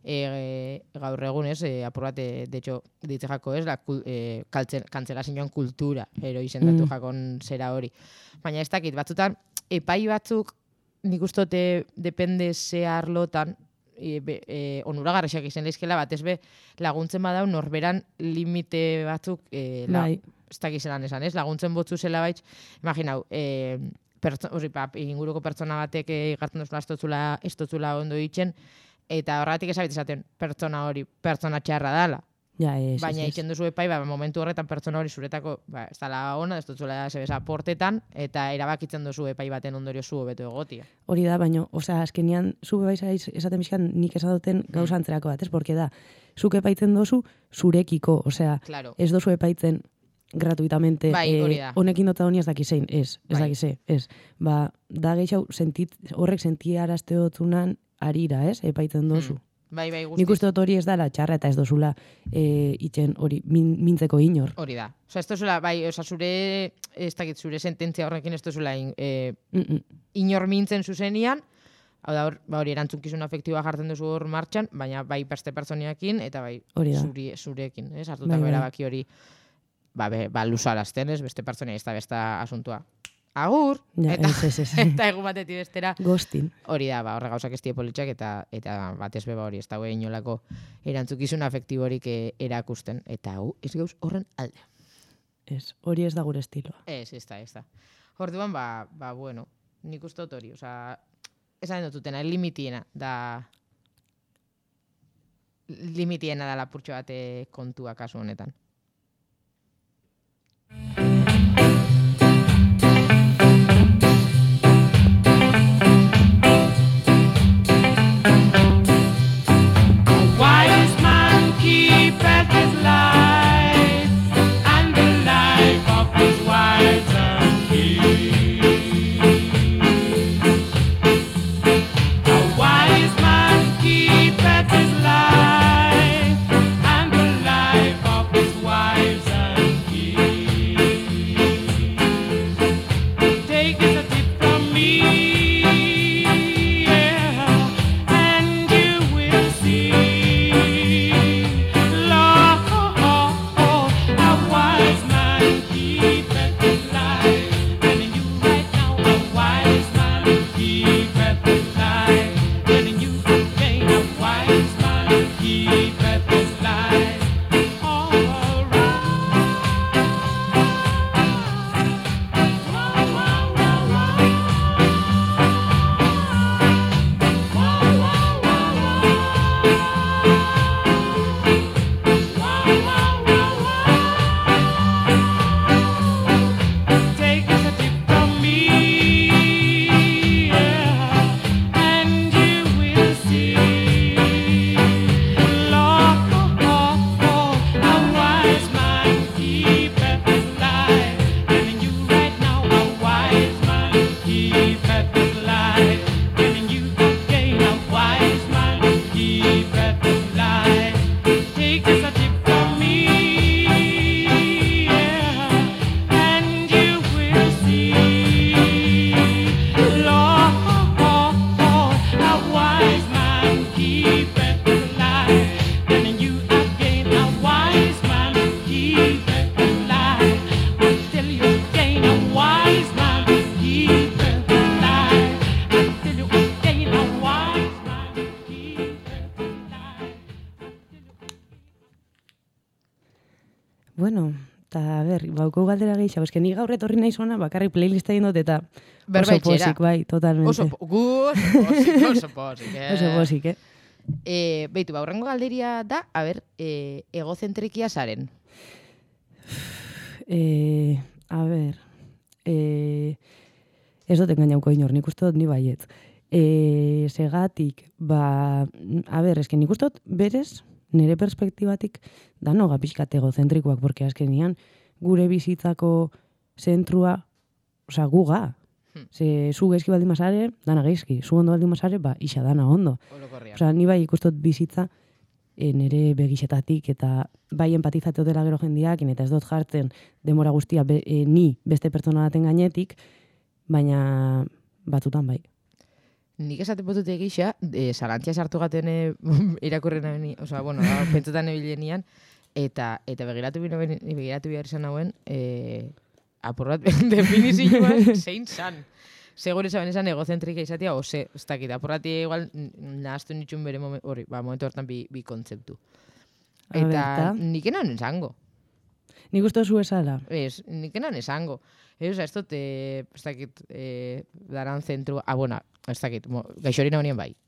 S3: E, gaur egun ez, e, apur bat, e, de hecho, ditze jako ez, la, e, kantzelazioan kultura, ero izendatu mm. jakon zera hori. Baina ez dakit, batzutan, epai batzuk, nik ustote, depende ze arlotan, e, e, onuragarrexak izan lehizkela, bat ez be, laguntzen badau, norberan limite batzuk, e, la, ez dakizelan esan ez, laguntzen botzu zela baitz, imaginau, e, pertso, osi, pa, inguruko pertsona batek e, gartzen duzula, ez totzula ondo ditzen, eta horregatik esabit esaten pertsona hori pertsona txarra dala.
S2: Ja, es,
S3: baina
S2: es,
S3: itzen duzu epai, ba, momentu horretan pertsona hori zuretako, ba, ez dala ona, ez dutzula zebeza portetan, eta erabakitzen duzu epai baten ondorio zu hobeto egotia.
S2: Hori da, baina, osea, azkenian, zu bebaiz esaten bizkan nik esaten gauza antzerako bat, ez? Porque da, zuk epaitzen dozu zurekiko, osea,
S3: claro.
S2: Ez dozu epaitzen gratuitamente,
S3: bai,
S2: eh, honekin dota honi ez dakizein, ez, ez bai. dakize, ez. Ba, da gehiago sentit, horrek sentiarazte dutzunan arira, ez, epaitzen dozu.
S3: Hmm. Bai, bai, guztiz.
S2: Nik uste dut hori ez dala txarra eta ez dozula e, itxen hori min, mintzeko inor.
S3: Hori da. Osa, ez dozula, bai, osa, zure, ez dakit, zure sententzia horrekin ez dozula in, e, inor mintzen zuzenian, hau da, hor, ba, hori erantzunkizun afektiboa jartzen duzu hor martxan, baina bai beste pertsoniakin eta bai zuri, zurekin, ez, hartutako bai, erabaki hori, ba, be, ba luzarazten, ez, beste pertsonia ez da besta asuntua. Agur,
S2: ja,
S3: eta,
S2: ez, ez, ez.
S3: eta egun batetik bestera.
S2: Gostin.
S3: Hori da, ba, horre gauzak ez politxak eta, eta batez beba hori, ez dago inolako erantzukizun afektiborik erakusten. Eta hau, ez gauz horren alde.
S2: Ez, hori ez da gure estiloa.
S3: Ez, ez da, ez da. Orduan, ba, ba, bueno, nik uste dut hori, oza, esan dututena, limitiena da, limitiena da lapurtxo bate kontua kasu honetan.
S5: His life
S2: bueno, eta ber, bauko galdera gehiago, eske ni gaur etorri nahi zona, bakarrik playlista egin dut eta oso
S3: Berbaitxera.
S2: posik, bai, totalmente.
S3: Oso po- gu, oso posik, oso posik. Eh?
S2: Oso posik, eh?
S3: Eh, beitu, ba, horrengo galderia da, a ber, eh, egozentrikia zaren.
S2: Eh, a ber, eh, ez dut engainauko inor, nik uste dut ni baiet. Eh, segatik, ba, a ber, eske nik uste dut berez, nire perspektibatik, danoga pixkat egozentrikoak, porque azkenian gure bizitzako zentrua, osea, guga.
S3: Hmm.
S2: Ze, zu gaizki baldin mazare, dana gaizki. Zu ondo baldin mazare, ba, isa dana ondo.
S3: Orokorrian.
S2: Osea, ni bai ikustot bizitza e, nire begixetatik eta bai empatizatu dela gero jendiakin eta ez dut jartzen demora guztia be, e, ni beste pertsona baten gainetik, baina batzutan bai.
S3: Nik esaten botut egisa, e, zalantzia sartu gaten e, irakurren abeni, oza, bueno, pentsotan ebilenian, eta eta begiratu bine begiratu behar izan hauen, e, apurrat definizioan zein zan. Segure zaben esan egozentrika izatea, ose, ez dakit, apurrati igual nahaztu nitxun bere momen, hori, ba, momentu hortan bi, bi kontzeptu.
S2: A
S3: Eta
S2: ber, eta?
S3: nik enan esango.
S2: Nik uste zu esala.
S3: Ez, nik enan esango. Ez, ez dut, eh, ez dakit, eh, daran zentru, ah, bueno, ez dakit, mo, gaixorina benien bai.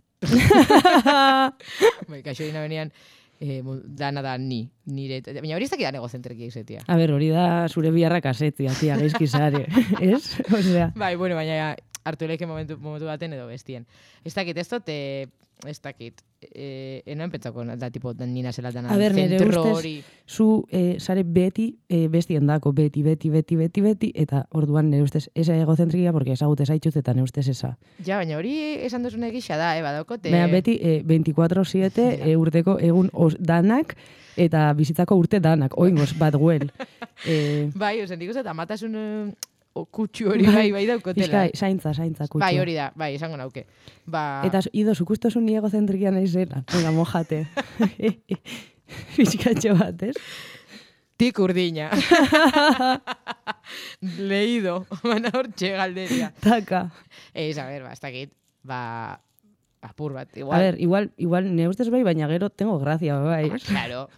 S3: bai, gaixorina benian, eh, mu- dana da ni, nire, baina hori ez dakit dan egozentriki izatea.
S2: A ber, hori da zure biharrak asetzia, tia, gaizki zare. Ez? Osea,
S3: Bai, bueno, baina hartu eleike momentu, momentu baten edo bestien. Ez dakit, ez dut, eh, ez dakit, eh, enoen pentsako da tipo nina zela dana
S2: a ber, nire
S3: zentro
S2: ustez,
S3: hori.
S2: zu eh, zare beti eh, bestien dako, beti, beti, beti, beti, beti, eta orduan nire ustez esa egozentrikia, porque ezagute zaitxuz eta nire ustez esa.
S3: Ja, baina hori esan duzun egisa da, eh, badaukote.
S2: Baina beti eh, veinticuatro siete
S3: Ja.
S2: eh, urteko egun os, danak eta bizitzako urte danak, oingoz, bat guel. Eh,
S3: Bai, ozen, dik uste, amatasun eh, o- kutsu hori bai, bai daukotela.
S2: Fiskai, zaintza, zaintza, kutxu.
S3: Bai, hori da, bai, esango nauke. Ba,
S2: Eta ido, zukustozu ni egozentrikia nahi zela. Venga, mojate. Fiskatxo bat, ez?
S3: tik urdina. Leído, baina hor galderia.
S2: Taka.
S3: Ez, a ber, ba, ez dakit, ba, apur bat, igual.
S2: A ver, igual, igual, ne ustez bai, baina gero tengo gracia, bai.
S3: Ba, claro.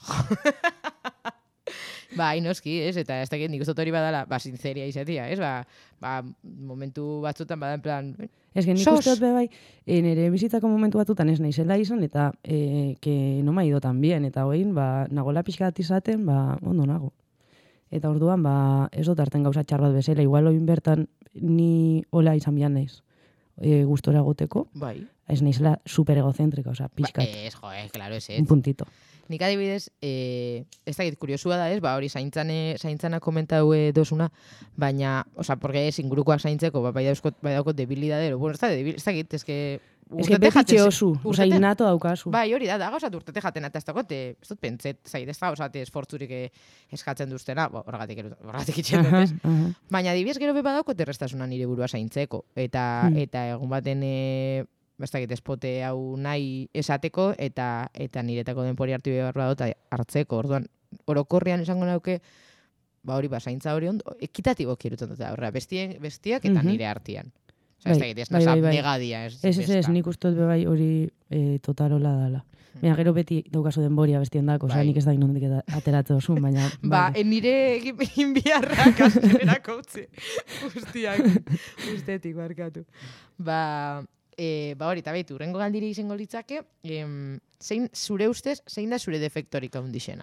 S3: Ba, noski, ez, eta ez dakit nik uste hori badala, ba, sinceria izatia, ez, ba, ba, momentu batzutan bada en plan,
S2: Ez que nik
S3: Sos.
S2: uste dut be bai, e, nire bizitzako momentu batzutan ez naizela izan, eta e, que no ma ido tan bien, eta hoin, ba, nagola pixka bat izaten, ba, ondo nago. Eta orduan, ba, ez dut hartzen gauza txar bat bezala, igual hoin bertan ni hola izan bian naiz, e, gustora goteko,
S3: bai.
S2: ez naizela super egocentrika, osea,
S3: Ba,
S2: pixkat,
S3: ez, jo, eh, claro, ez, ez.
S2: un puntito.
S3: Nik adibidez, eh, ez dakit, kuriosua da ez, ba, hori zaintzane, zaintzana komentau eh, dosuna, baina, oza, porque ez ingurukoak zaintzeko, ba, bai dauzkot, bai daukot debilidadero. Bueno, ez da, debil, ez dakit, ez que...
S2: Ez que betitxe osu, osea,
S3: urtete-
S2: innato daukazu.
S3: Bai, hori da, da, gauzat urtete jaten, eta ez dagote, ez dut pentzet, zait, ez da, osate, esfortzurik eh, eskatzen duztena, bo, horregatik, eru- horregatik itxen dut,
S2: Aha,
S3: ez?
S2: aha.
S3: Baina adibidez gero be badaukot errestasuna nire burua zaintzeko. Eta,
S2: Hmm.
S3: eta egun baten, e, ez dakit, espote hau nahi esateko, eta eta niretako denpori hartu behar badut hartzeko. Orduan, orokorrean esango nauke, ba hori, ba, zaintza hori ondo, ekitatibo kirutzen dut, horra, bestien, bestiak eta
S2: Mhm.
S3: nire artean. Osa, ez
S2: Bai,
S3: dakit, ez
S2: bai,
S3: nasa
S2: bai, bai.
S3: negadia, ez
S2: Ez, ez, ez,
S3: beska.
S2: nik uste dut be bai hori e, totalola dala. Baina gero beti daukazu denboria bestien dako, osea,
S3: Bai.
S2: nik ez da inondik eta ateratzen osun, baina...
S3: Ba,
S2: bai.
S3: en nire egin egin biharrak azkenerako utzi. Guztiak, ustetik barkatu. Ba, e, ba hori, eta behitu, urrengo galdiri izango litzake, em, zein, zure ustez, zein da zure defektorik handixena?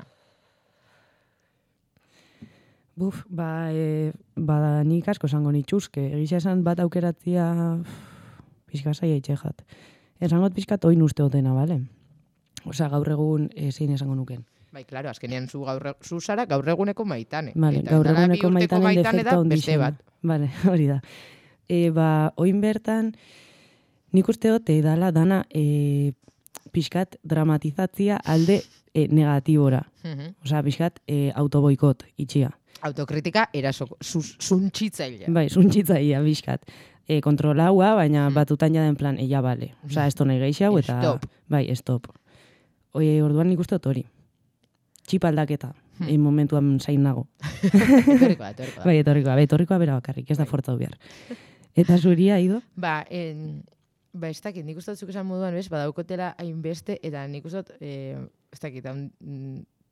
S2: Buf, ba, e, ba, nik asko esango nitxuzke. Egisa esan bat aukeratzia pixka zaila itxejat. Esangot pixkat oin uste otena, bale? Osea, gaur egun e, zein esango nuken.
S3: Bai, klaro, azkenean zu, gaur, zu zara gaur eguneko maitane.
S2: Vale,
S3: Eta
S2: gaur
S3: dala bi
S2: eguneko
S3: urteko
S2: maitanen
S3: maitane
S2: defekta
S3: da beste
S2: ondixena.
S3: bat.
S2: Vale, hori da. E, ba, oin bertan, nik uste dut, e, dala dana e, pixkat dramatizatzia alde e, negatibora.
S3: Mhm.
S2: Osea, pixkat e, autoboikot itxia.
S3: Autokritika eraso, zuntxitzailea.
S2: Bai, zuntxitzaia pixkat. E, kontrolaua, baina
S3: Mm.
S2: batutan ja den plan, eia bale. Osea, esto nahi geixau, eta...
S3: Stop.
S2: Bai, stop. Oie, orduan nik uste dut hori. Txip aldaketa,
S3: Hmm.
S2: e, momentuan zain nago.
S3: Etorriko da, etorriko da.
S2: Bai, etorrikoa, bai, etorrikoa bera bakarrik, ez da
S3: Bai.
S2: fortzau behar. Eta zuria, ido?
S3: Ba, en, ba, ez dakit, nik uste dut zuk esan moduan, bez, badaukotela hainbeste, eta nik uste dut, eh, ez dakit, haun, mm,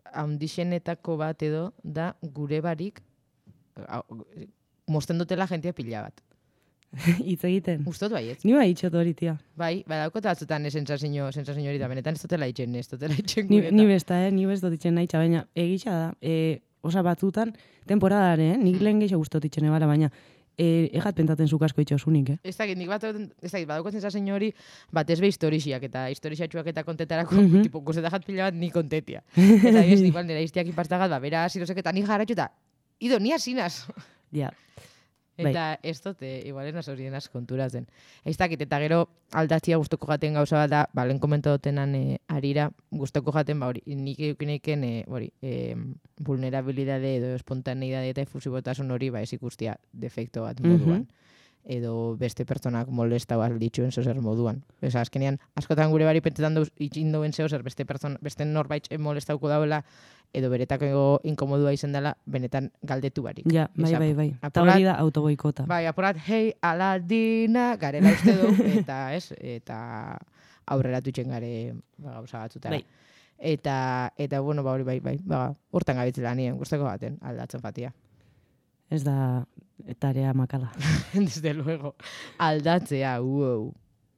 S3: handixenetako bat edo da gure barik mosten dutela jentia pila bat.
S2: Hitz egiten.
S3: Ustot baietz.
S2: Ni bai itxot hori, tia.
S3: Bai, badaukot batzutan sensazio, sensazio hori da, benetan ez dutela itxen, ez dutela itxen
S2: Ni,
S3: gureta.
S2: ni besta, eh? Ni best dut itxen nahi, baina egitxa da. E, osa batzutan, temporadare, eh? Nik lehen gehiago guztot itxen ebala, baina e, ejat pentaten zuk asko itxosunik, eh?
S3: Ez dakit, nik bat, ez dakit, badaukot sensazio hori, bat ez be historixiak eta historixatxuak eta kontetarako,
S2: Mhm.
S3: tipo, guztetajat pila bat ni kontetia. Eta ez, igual, nera iztiak ipastagat, ba, bera zirozek eta ni jarratxu eta, ido, ni asinaz.
S2: Ja.
S3: Eta ez dute, igual ez horienas konturatzen. Ez dakit, eta gero aldatzia guztoko jaten gauza bat da, ba, lehen komento dutenan e, arira, guztoko jaten, ba, hori, nik eukineiken, e, hori, e, vulnerabilidade edo espontaneidade eta efusibotasun hori, ba, ez ikustia defekto bat moduan. Edo beste pertsonak molestau alditxuen zozer moduan. Eza, azkenean, askotan gure bari pentetan dauz, itxin doen zehozer, beste, pertsona, beste norbait molestauko dauela, edo beretako inkomodua izen dela, benetan galdetu barik.
S2: Ja, bai,
S3: Esa,
S2: bai, bai. Eta
S3: apurat-
S2: hori da autoboikota.
S3: Bai, apurat, hei, Aladina, garela uste du, eta, ez, eta aurreratu itxen gare, ba, gauza batzutara.
S2: Bai.
S3: Eta, eta, bueno, ba, hori bai, bai, ba, hortan gabitzela nien, guztako baten, aldatzen fatia.
S2: Ez da tarea makala.
S3: Desde luego, aldatzea, wow.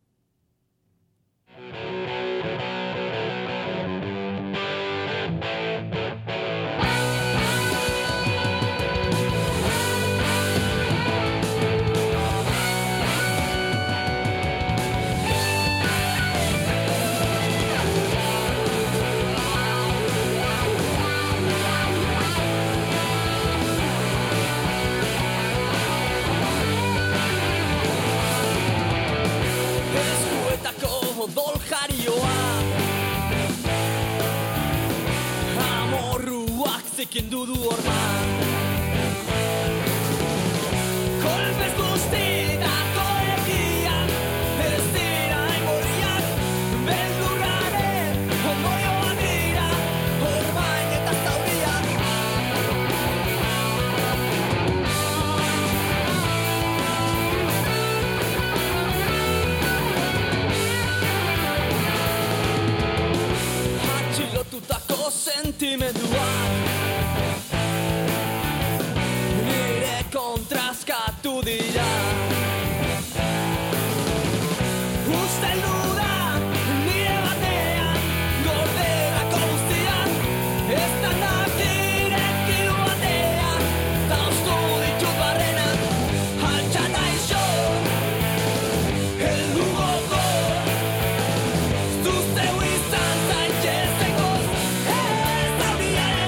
S4: Eskuetako odol jarioa Amorruak zikindu du orman Kolpez guztitako egian Ez dira ingorriak Beldurraren ondoioa dira Orbain eta zauriak Atxilotutako sentimenduak Nire kontrazkatu dira Usteldu da nire batean Gorderako guztiak Ez da nakirekidu batean Ta ustu ditut barrenak Altxata iso Heldu gogo Zuzeu izan zaitxezeko Ez zauriaren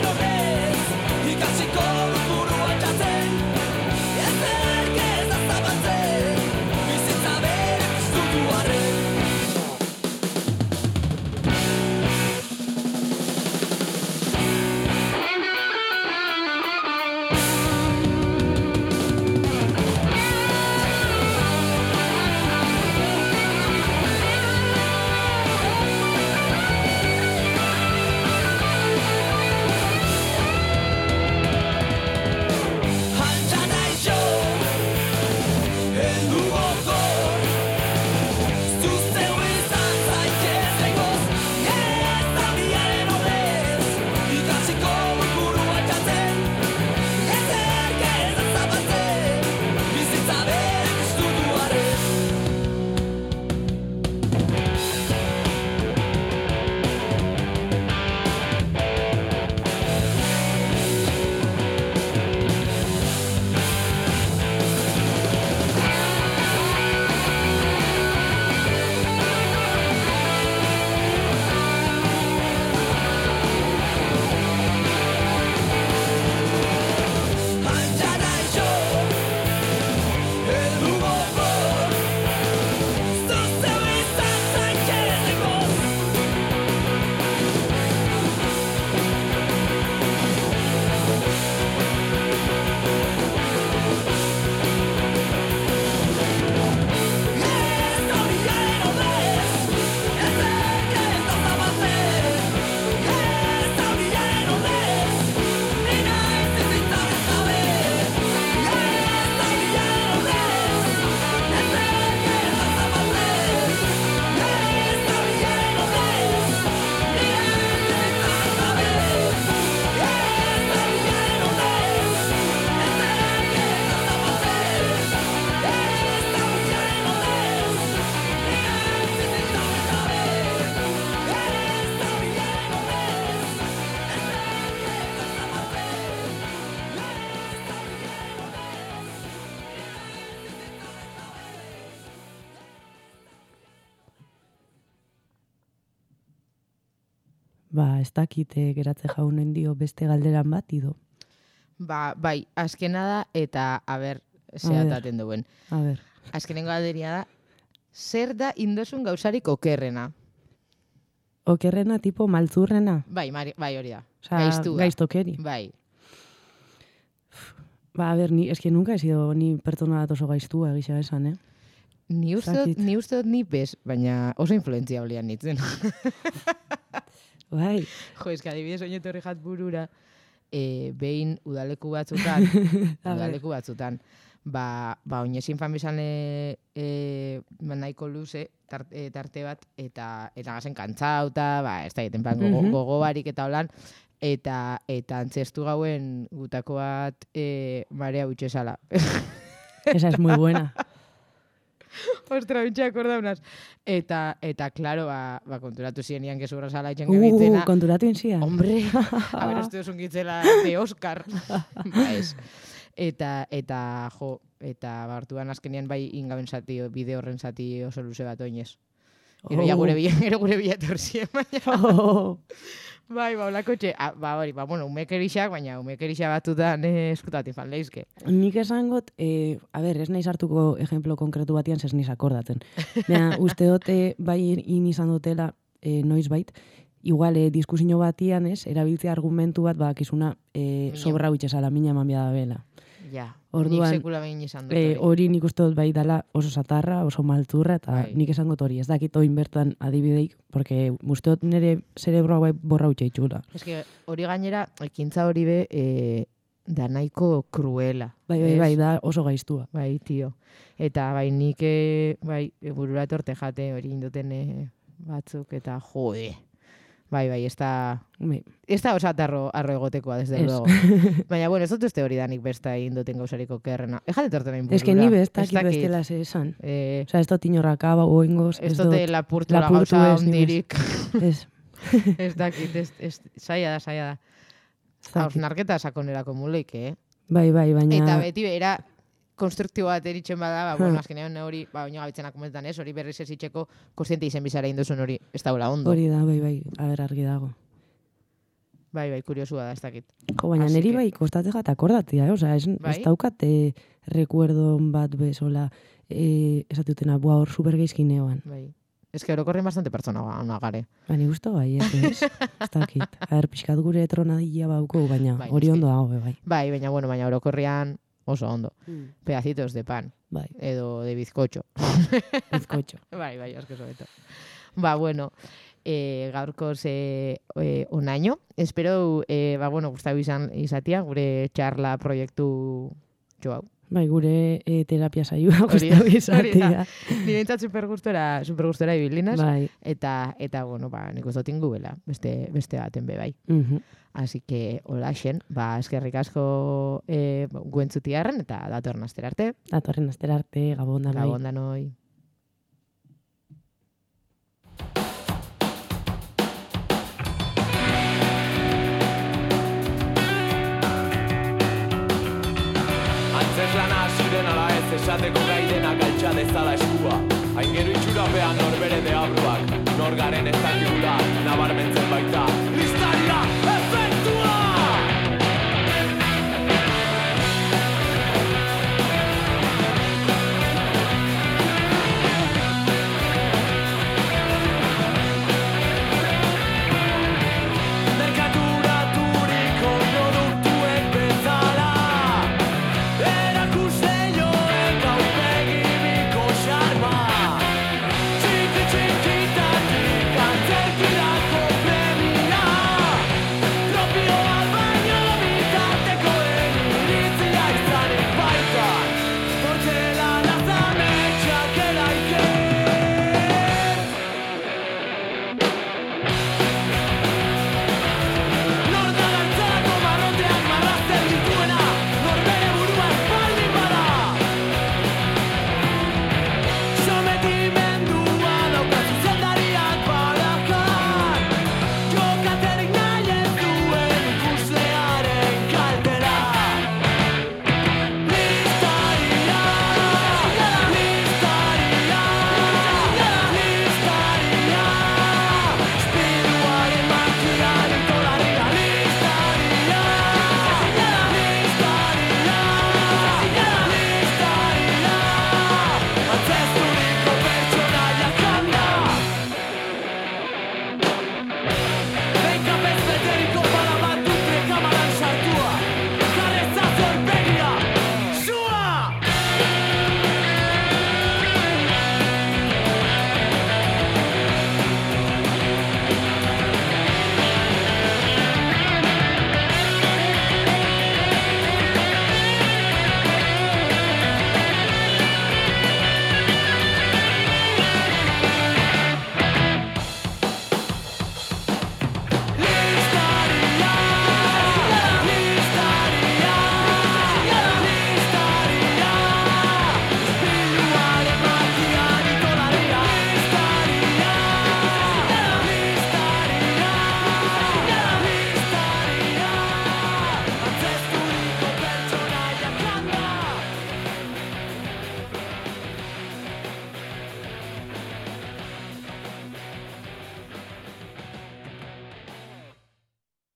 S2: Ba, ez dakite geratze jaunen dio beste galderan bat, ido.
S3: Ba, bai, azkena da, eta, a ber, zehataten duen.
S2: A ber.
S3: Azkenengo galderia da, zer da indosun gauzarik okerrena?
S2: Okerrena, tipo maltzurrena?
S3: Bai, mari, bai hori da.
S2: Osa,
S3: Gaiztu da.
S2: gaiztokeri.
S3: Bai.
S2: Ba, a ber, ni, eski nunca he sido ni pertsona bat oso gaiztua egisa esan, eh?
S3: Ni uste dut, ni uste dut ni bez, baina oso influentzia blian nintzen.
S2: Bai.
S3: Jo, eski adibidez oinetorri jat burura, e, behin udaleku batzutan, udaleku batzutan, ba, ba oinezin famizan e, e, nahiko luze, tarte, tarte bat, eta eta gazen kantzauta, ba, ez da egiten plan gogo,
S2: Mhm.
S3: gogo barik eta holan, eta eta antzestu gauen gutako bat e, marea utxezala.
S2: Esa es muy buena.
S3: Ostra, bitxe akordaunaz. Eta, eta, klaro, ba, ba konturatu zienian gezurra sala itxen gabitzena.
S2: Uh, konturatu inzian.
S3: Hombre, a ver, uste duzun gitzela de Oscar. Ba, ez. Eta, eta, jo, eta bartuan azkenean bai ingaben zati, bide horren zati oso luze bat oinez. Gero ja gure bila, gero gure bila etortzien, baina.
S2: Oh.
S3: Bai, ba, olako txe, ah, ba, hori, ba, bueno, umekerixak, baina umekerixak batutan eh, eskutatik fan leizke.
S2: Nik esangot, eh, a ber, ez naiz hartuko ejemplo konkretu batian, zez niz akordatzen. Baina, uste dote bai in izan dutela eh, noiz bait, igual eh, diskusio batian, ez, erabiltzea argumentu bat, bakizuna eh, sobra huitxezala, mina eman bia da bela.
S3: Ja,
S2: Orduan,
S3: nik sekula behin izan dut
S2: Eh,
S3: hori.
S2: hori nik uste dut bai dala oso satarra, oso maltzurra, eta
S3: Bai.
S2: nik esangot hori, ez dakit oin bertan adibideik, porque uste dut nire zerebroa bai borra hutsa itxula.
S3: Ez que hori gainera, ekintza hori be, eh, da nahiko kruela.
S2: Bai, bai,
S3: ez?
S2: bai, da oso gaiztua.
S3: Bai, tio. Eta bai, nik eh, bai, burura etorte jate hori induten eh, batzuk, eta jode. Bai, bai, ez da...
S2: Bai.
S3: Ez da osatarro arro egotekoa, desde
S2: Ez.
S3: luego. Baina, bueno, ez dut uste hori danik besta induten gauzariko kerrena. Ejate etorten nahin burura.
S2: Ez que ni bez,
S3: Ez
S2: dakit
S3: dakit.
S2: bestela ze esan.
S3: Eh,
S2: Osa, ez dut inorrakaba, oingoz,
S3: ez
S2: ez
S3: dute
S2: dut...
S3: lapurtu la
S2: lapurtu
S3: gauza
S2: ez, ni bez.
S3: ondirik.
S2: Ez,
S3: Ez dakit, ez, ez, zaila da, zaila da.
S2: ez dakit.
S3: Hausnarketa sakonerako muleik, eh?
S2: Bai, bai, baina...
S3: Eta beti era konstruktibo bat eritzen bada, ba, bueno,
S2: Hmm.
S3: azkenean hori, ba, oino gabitzenak komentan ez, hori berriz ez itxeko kostiente izen bizara induzun hori, ez daula ondo.
S2: Hori da, bai, bai, a ber, argi dago.
S3: Bai, bai, kuriosua da, ez dakit.
S2: Jo, baina
S3: Así
S2: niri
S3: que-
S2: bai kostatzen jat akordatia, eh? Osa, ez,
S3: Bai?
S2: ez daukate recuerdon bat bezola, eh, esatutena, bua hor supergeizki neoan.
S3: Bai. Ez que orokorren bastante pertsona ona gare.
S2: Bani gusto bai, ez, ez? Ez dakit. A ber, pixkat gure tronadilla bauko, baina
S3: Bai,
S2: hori
S3: eske-
S2: ondo dago, be, bai.
S3: Bai, baina, bueno, baina orokorrean oso ondo. Pedacitos de pan,
S2: Bai,
S3: edo de bizcocho.
S2: bizkotxo.
S3: Bai, bai, asko sobeto. Ba, bueno, eh, gaurkoz eh, eh, onaino. Espero, eh, ba, bueno, gustatu izan izatia, gure txarla proiektu jo hau.
S2: Bai, gure eh, terapia saioa
S3: Hori da,
S2: guztau
S3: hori da.
S2: izatea.
S3: Nirentzat super gustora, super gustora ibilinaz.
S2: Bai.
S3: Eta, eta, bueno, ba, nik uste dut ingubela, beste, beste baten be bai.
S2: Mhm.
S3: Así que, hola xen, ba, eskerrik asko eh, guentzutiarren, eta datorren astera arte.
S2: Datorren astera arte, gabon da, bai.
S3: Gabon danoi.
S4: Antzeslana hasiren ala ez esateko gai denak altxa dezala eskua. Hain gero itxurapean norbere deabruak, nor garen ez dakigula,